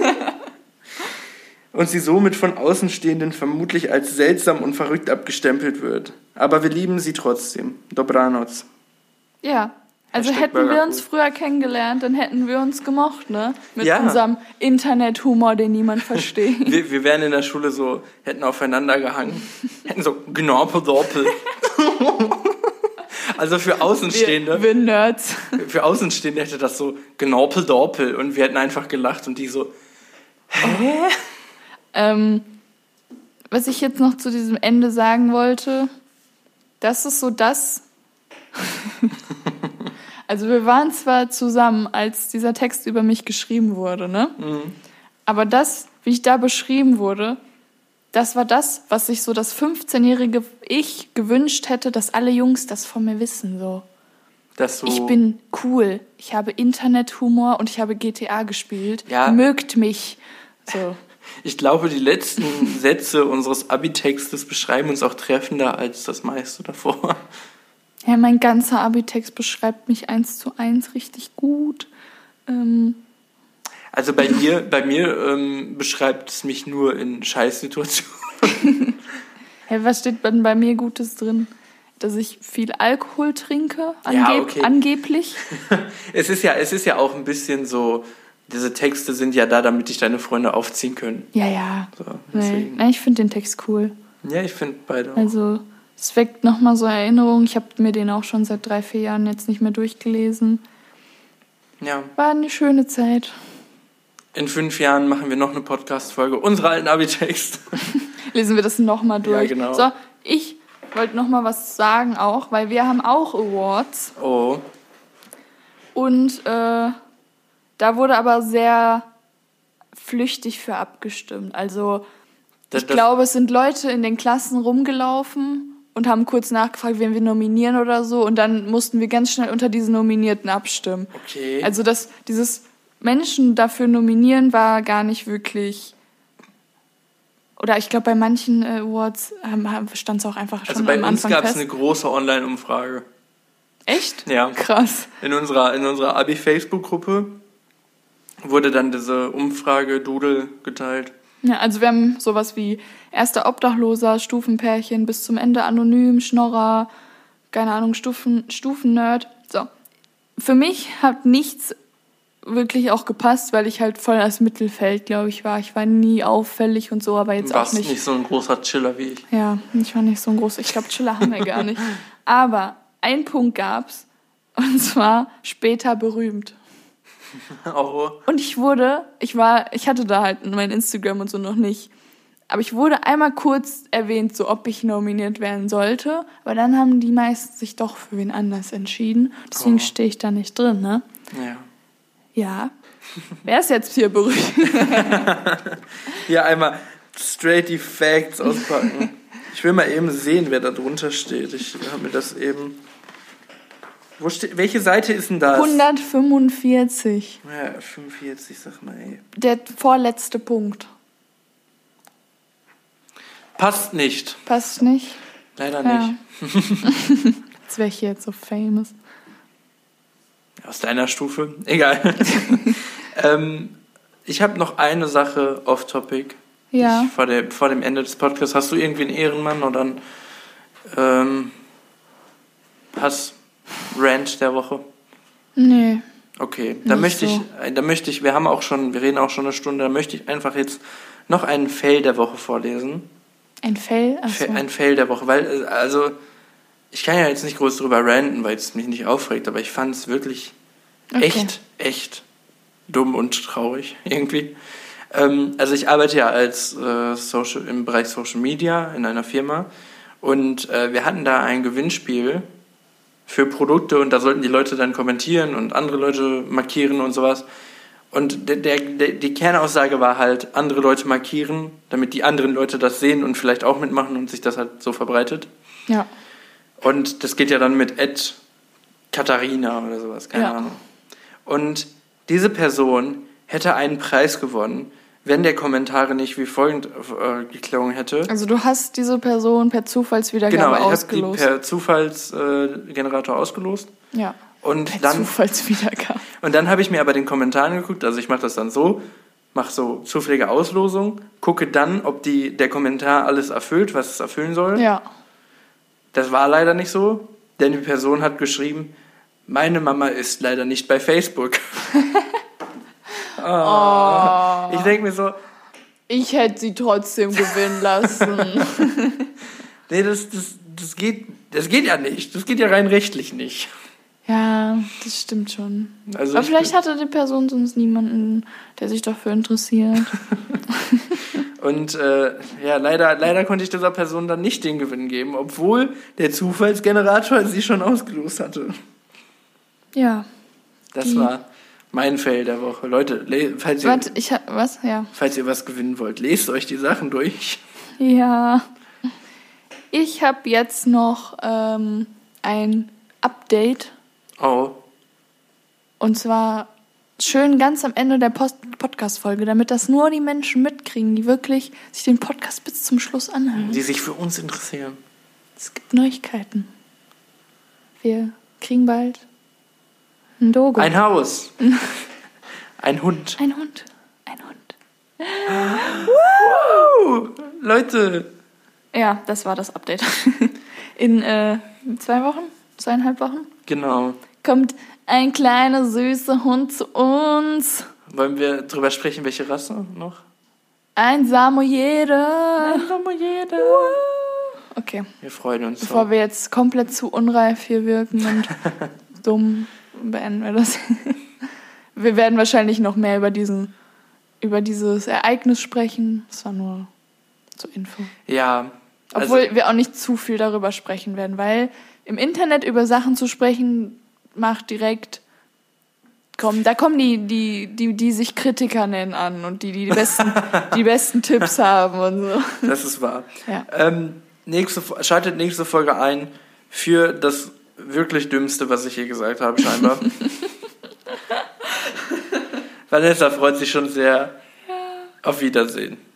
S2: und sie somit von Außenstehenden vermutlich als seltsam und verrückt abgestempelt wird. Aber wir lieben sie trotzdem. Dobranoc.
S1: Ja, also Hashtag hätten wir uns früher kennengelernt, dann hätten wir uns gemocht, ne? Mit ja. unserem Internethumor, den niemand versteht.
S2: wir, wir wären in der Schule so, hätten aufeinander gehangen, hätten so Gnorpel-Dorpel. Also für Außenstehende.
S1: Wir, wir Nerds.
S2: Für Außenstehende hätte das so Gnorpel-Dorpel und wir hätten einfach gelacht und die so, hä?
S1: Ähm, was ich jetzt noch zu diesem Ende sagen wollte, das ist so das... Also wir waren zwar zusammen, als dieser Text über mich geschrieben wurde, ne? Mhm. Aber das, wie ich da beschrieben wurde, das war das, was sich so das fünfzehnjährige Ich gewünscht hätte, dass alle Jungs das von mir wissen, so.
S2: Dass du
S1: ich bin cool, ich habe Internethumor und ich habe G T A gespielt. Ja. Mögt mich. So.
S2: Ich glaube, die letzten Sätze unseres Abi-Textes beschreiben uns auch treffender als das meiste davor.
S1: Ja, mein ganzer Abi-Text beschreibt mich eins zu eins richtig gut. Ähm.
S2: Also bei mir, bei mir ähm, beschreibt es mich nur in Scheißsituationen.
S1: Hey, was steht denn bei mir Gutes drin? Dass ich viel Alkohol trinke, angeb-
S2: ja, okay.
S1: angeblich.
S2: es ist ja, es ist ja auch ein bisschen so, diese Texte sind ja da, damit dich deine Freunde aufziehen können.
S1: Ja, ja. So, nee. Ich finde den Text cool.
S2: Ja, ich finde beide auch.
S1: Also es weckt nochmal so Erinnerungen. Ich habe mir den auch schon seit drei, vier Jahren jetzt nicht mehr durchgelesen.
S2: Ja.
S1: War eine schöne Zeit.
S2: In fünf Jahren machen wir noch eine Podcast-Folge unserer alten Abi-Text.
S1: Lesen wir das nochmal durch.
S2: Ja, genau.
S1: So, ich wollte nochmal was sagen auch, weil wir haben auch Awards.
S2: Oh.
S1: Und äh, da wurde aber sehr flüchtig für abgestimmt. Also das, ich das glaube, es sind Leute in den Klassen rumgelaufen und haben kurz nachgefragt, wen wir nominieren oder so. Und dann mussten wir ganz schnell unter diesen Nominierten abstimmen.
S2: Okay.
S1: Also das, dieses Menschen dafür nominieren war gar nicht wirklich... Oder ich glaube, bei manchen äh, Awards stand es auch einfach schon
S2: also bei
S1: am Anfang
S2: uns gab es
S1: fest.
S2: eine große Online-Umfrage.
S1: Echt?
S2: Ja.
S1: Krass.
S2: In unserer, in unserer Abi-Facebook-Gruppe wurde dann diese Umfrage-Doodle geteilt.
S1: Ja, also wir haben sowas wie erster Obdachloser, Stufenpärchen, bis zum Ende anonym, Schnorrer, keine Ahnung, Stufen, Stufennerd. So. Für mich hat nichts wirklich auch gepasst, weil ich halt voll als Mittelfeld, glaube ich, war. Ich war nie auffällig und so, aber jetzt
S2: du warst
S1: auch nicht.
S2: nicht so ein großer Chiller wie ich.
S1: Ja, ich war nicht so ein großer. Ich glaube, Chiller haben wir gar nicht. Aber einen Punkt gab's, und zwar später berühmt.
S2: Oh.
S1: Und ich wurde, ich war, ich hatte da halt mein Instagram und so noch nicht, aber ich wurde einmal kurz erwähnt, so ob ich nominiert werden sollte, aber dann haben die meisten sich doch für wen anders entschieden. Deswegen oh. stehe ich da nicht drin, ne?
S2: Ja.
S1: Ja. Wer ist jetzt hier berühmt?
S2: Hier einmal straight die Facts auspacken. Ich will mal eben sehen, wer da drunter steht. Ich habe mir das eben... Wo steht, welche Seite ist denn das?
S1: hundertfünfundvierzig.
S2: Ja, fünfundvierzig, sag mal, ey.
S1: Der vorletzte Punkt.
S2: Passt nicht.
S1: Passt nicht?
S2: Leider
S1: Ja.
S2: nicht.
S1: Jetzt wäre ich hier jetzt so famous.
S2: Aus deiner Stufe? Egal. ähm, ich habe noch eine Sache off-topic.
S1: Ja.
S2: Ich, vor, der, vor dem Ende des Podcasts, hast du irgendwie einen Ehrenmann oder einen ähm, Hass-Rant der Woche?
S1: Nee.
S2: Okay, da
S1: Nicht
S2: möchte
S1: so.
S2: ich, da möchte ich, wir haben auch schon, wir reden auch schon eine Stunde, da möchte ich einfach jetzt noch einen Fail der Woche vorlesen.
S1: Ein Fail? Achso.
S2: Ein Fail der Woche, weil, also, ich kann ja jetzt nicht groß drüber ranten, weil es mich nicht aufregt, aber ich fand es wirklich
S1: Okay.
S2: echt, echt dumm und traurig irgendwie. Ähm, also ich arbeite ja als äh, Social, im Bereich Social Media in einer Firma und äh, wir hatten da ein Gewinnspiel für Produkte und da sollten die Leute dann kommentieren und andere Leute markieren und sowas. Und der, der, der, die Kernaussage war halt, andere Leute markieren, damit die anderen Leute das sehen und vielleicht auch mitmachen und sich das halt so verbreitet.
S1: Ja.
S2: Und das geht ja dann mit Ed Katharina oder sowas, keine
S1: Ja.
S2: Ahnung. Und diese Person hätte einen Preis gewonnen, wenn der Kommentar nicht wie folgend äh, geklungen hätte.
S1: Also du hast diese Person per Zufallswiedergabe
S2: Genau, ich habe die
S1: ausgelost.
S2: per Zufallsgenerator äh, Generator ausgelost.
S1: Ja.
S2: Und
S1: Per
S2: dann,
S1: Zufallswiedergabe.
S2: und dann habe ich mir aber den Kommentar angeguckt, also ich mache das dann so, mache so zufällige Auslosung, gucke dann, ob die, der Kommentar alles erfüllt, was es erfüllen soll.
S1: Ja.
S2: Das war leider nicht so, denn die Person hat geschrieben, meine Mama ist leider nicht bei Facebook. oh.
S1: Oh.
S2: Ich denke mir so,
S1: Ich hätte sie trotzdem gewinnen lassen.
S2: nee, das, das, das, geht, das geht ja nicht. Das geht ja rein rechtlich nicht.
S1: Ja, das stimmt schon.
S2: Also
S1: Aber
S2: ich
S1: vielleicht
S2: bin-
S1: hatte die Person sonst niemanden, der sich dafür interessiert.
S2: Und äh, ja, leider, leider konnte ich dieser Person dann nicht den Gewinn geben, obwohl der Zufallsgenerator sie schon ausgelost hatte.
S1: Ja.
S2: Das
S1: Die-
S2: war mein Fail der Woche. Leute, le- falls ihr,
S1: Warte, ich hab, was? Ja.
S2: falls ihr was gewinnen wollt, lest euch die Sachen durch.
S1: Ja. Ich habe jetzt noch ähm, ein Update.
S2: Oh,
S1: Und zwar schön ganz am Ende der Post- Podcast-Folge, damit das nur die Menschen mitkriegen, die wirklich sich den Podcast bis zum Schluss anhören.
S2: die sich für uns interessieren.
S1: Es gibt Neuigkeiten. Wir kriegen bald ein Dogo.
S2: Ein Haus. Ein Hund.
S1: Ein Hund. Ein Hund.
S2: Uh, Leute.
S1: Ja, das war das Update. In äh, zwei Wochen, zweieinhalb Wochen,
S2: Genau.
S1: kommt ein kleiner, süßer Hund zu uns.
S2: Wollen wir drüber sprechen, welche Rasse noch?
S1: Ein Samoyede.
S2: Samoyede.
S1: Okay,
S2: Wir freuen uns.
S1: bevor
S2: so.
S1: wir jetzt komplett zu unreif hier wirken und dumm, beenden wir das. Wir werden wahrscheinlich noch mehr über diesen, über dieses Ereignis sprechen. Das war nur zur Info.
S2: Ja.
S1: Obwohl
S2: also,
S1: wir auch nicht zu viel darüber sprechen werden, weil im Internet über Sachen zu sprechen macht direkt, komm, da kommen die, die, die, die sich Kritiker nennen an und die, die die besten, die besten Tipps haben und so.
S2: das ist wahr.
S1: Ja.
S2: Ähm, nächste, schaltet nächste Folge ein für das wirklich Dümmste, was ich je gesagt habe, scheinbar. Vanessa freut sich schon sehr. Auf Wiedersehen.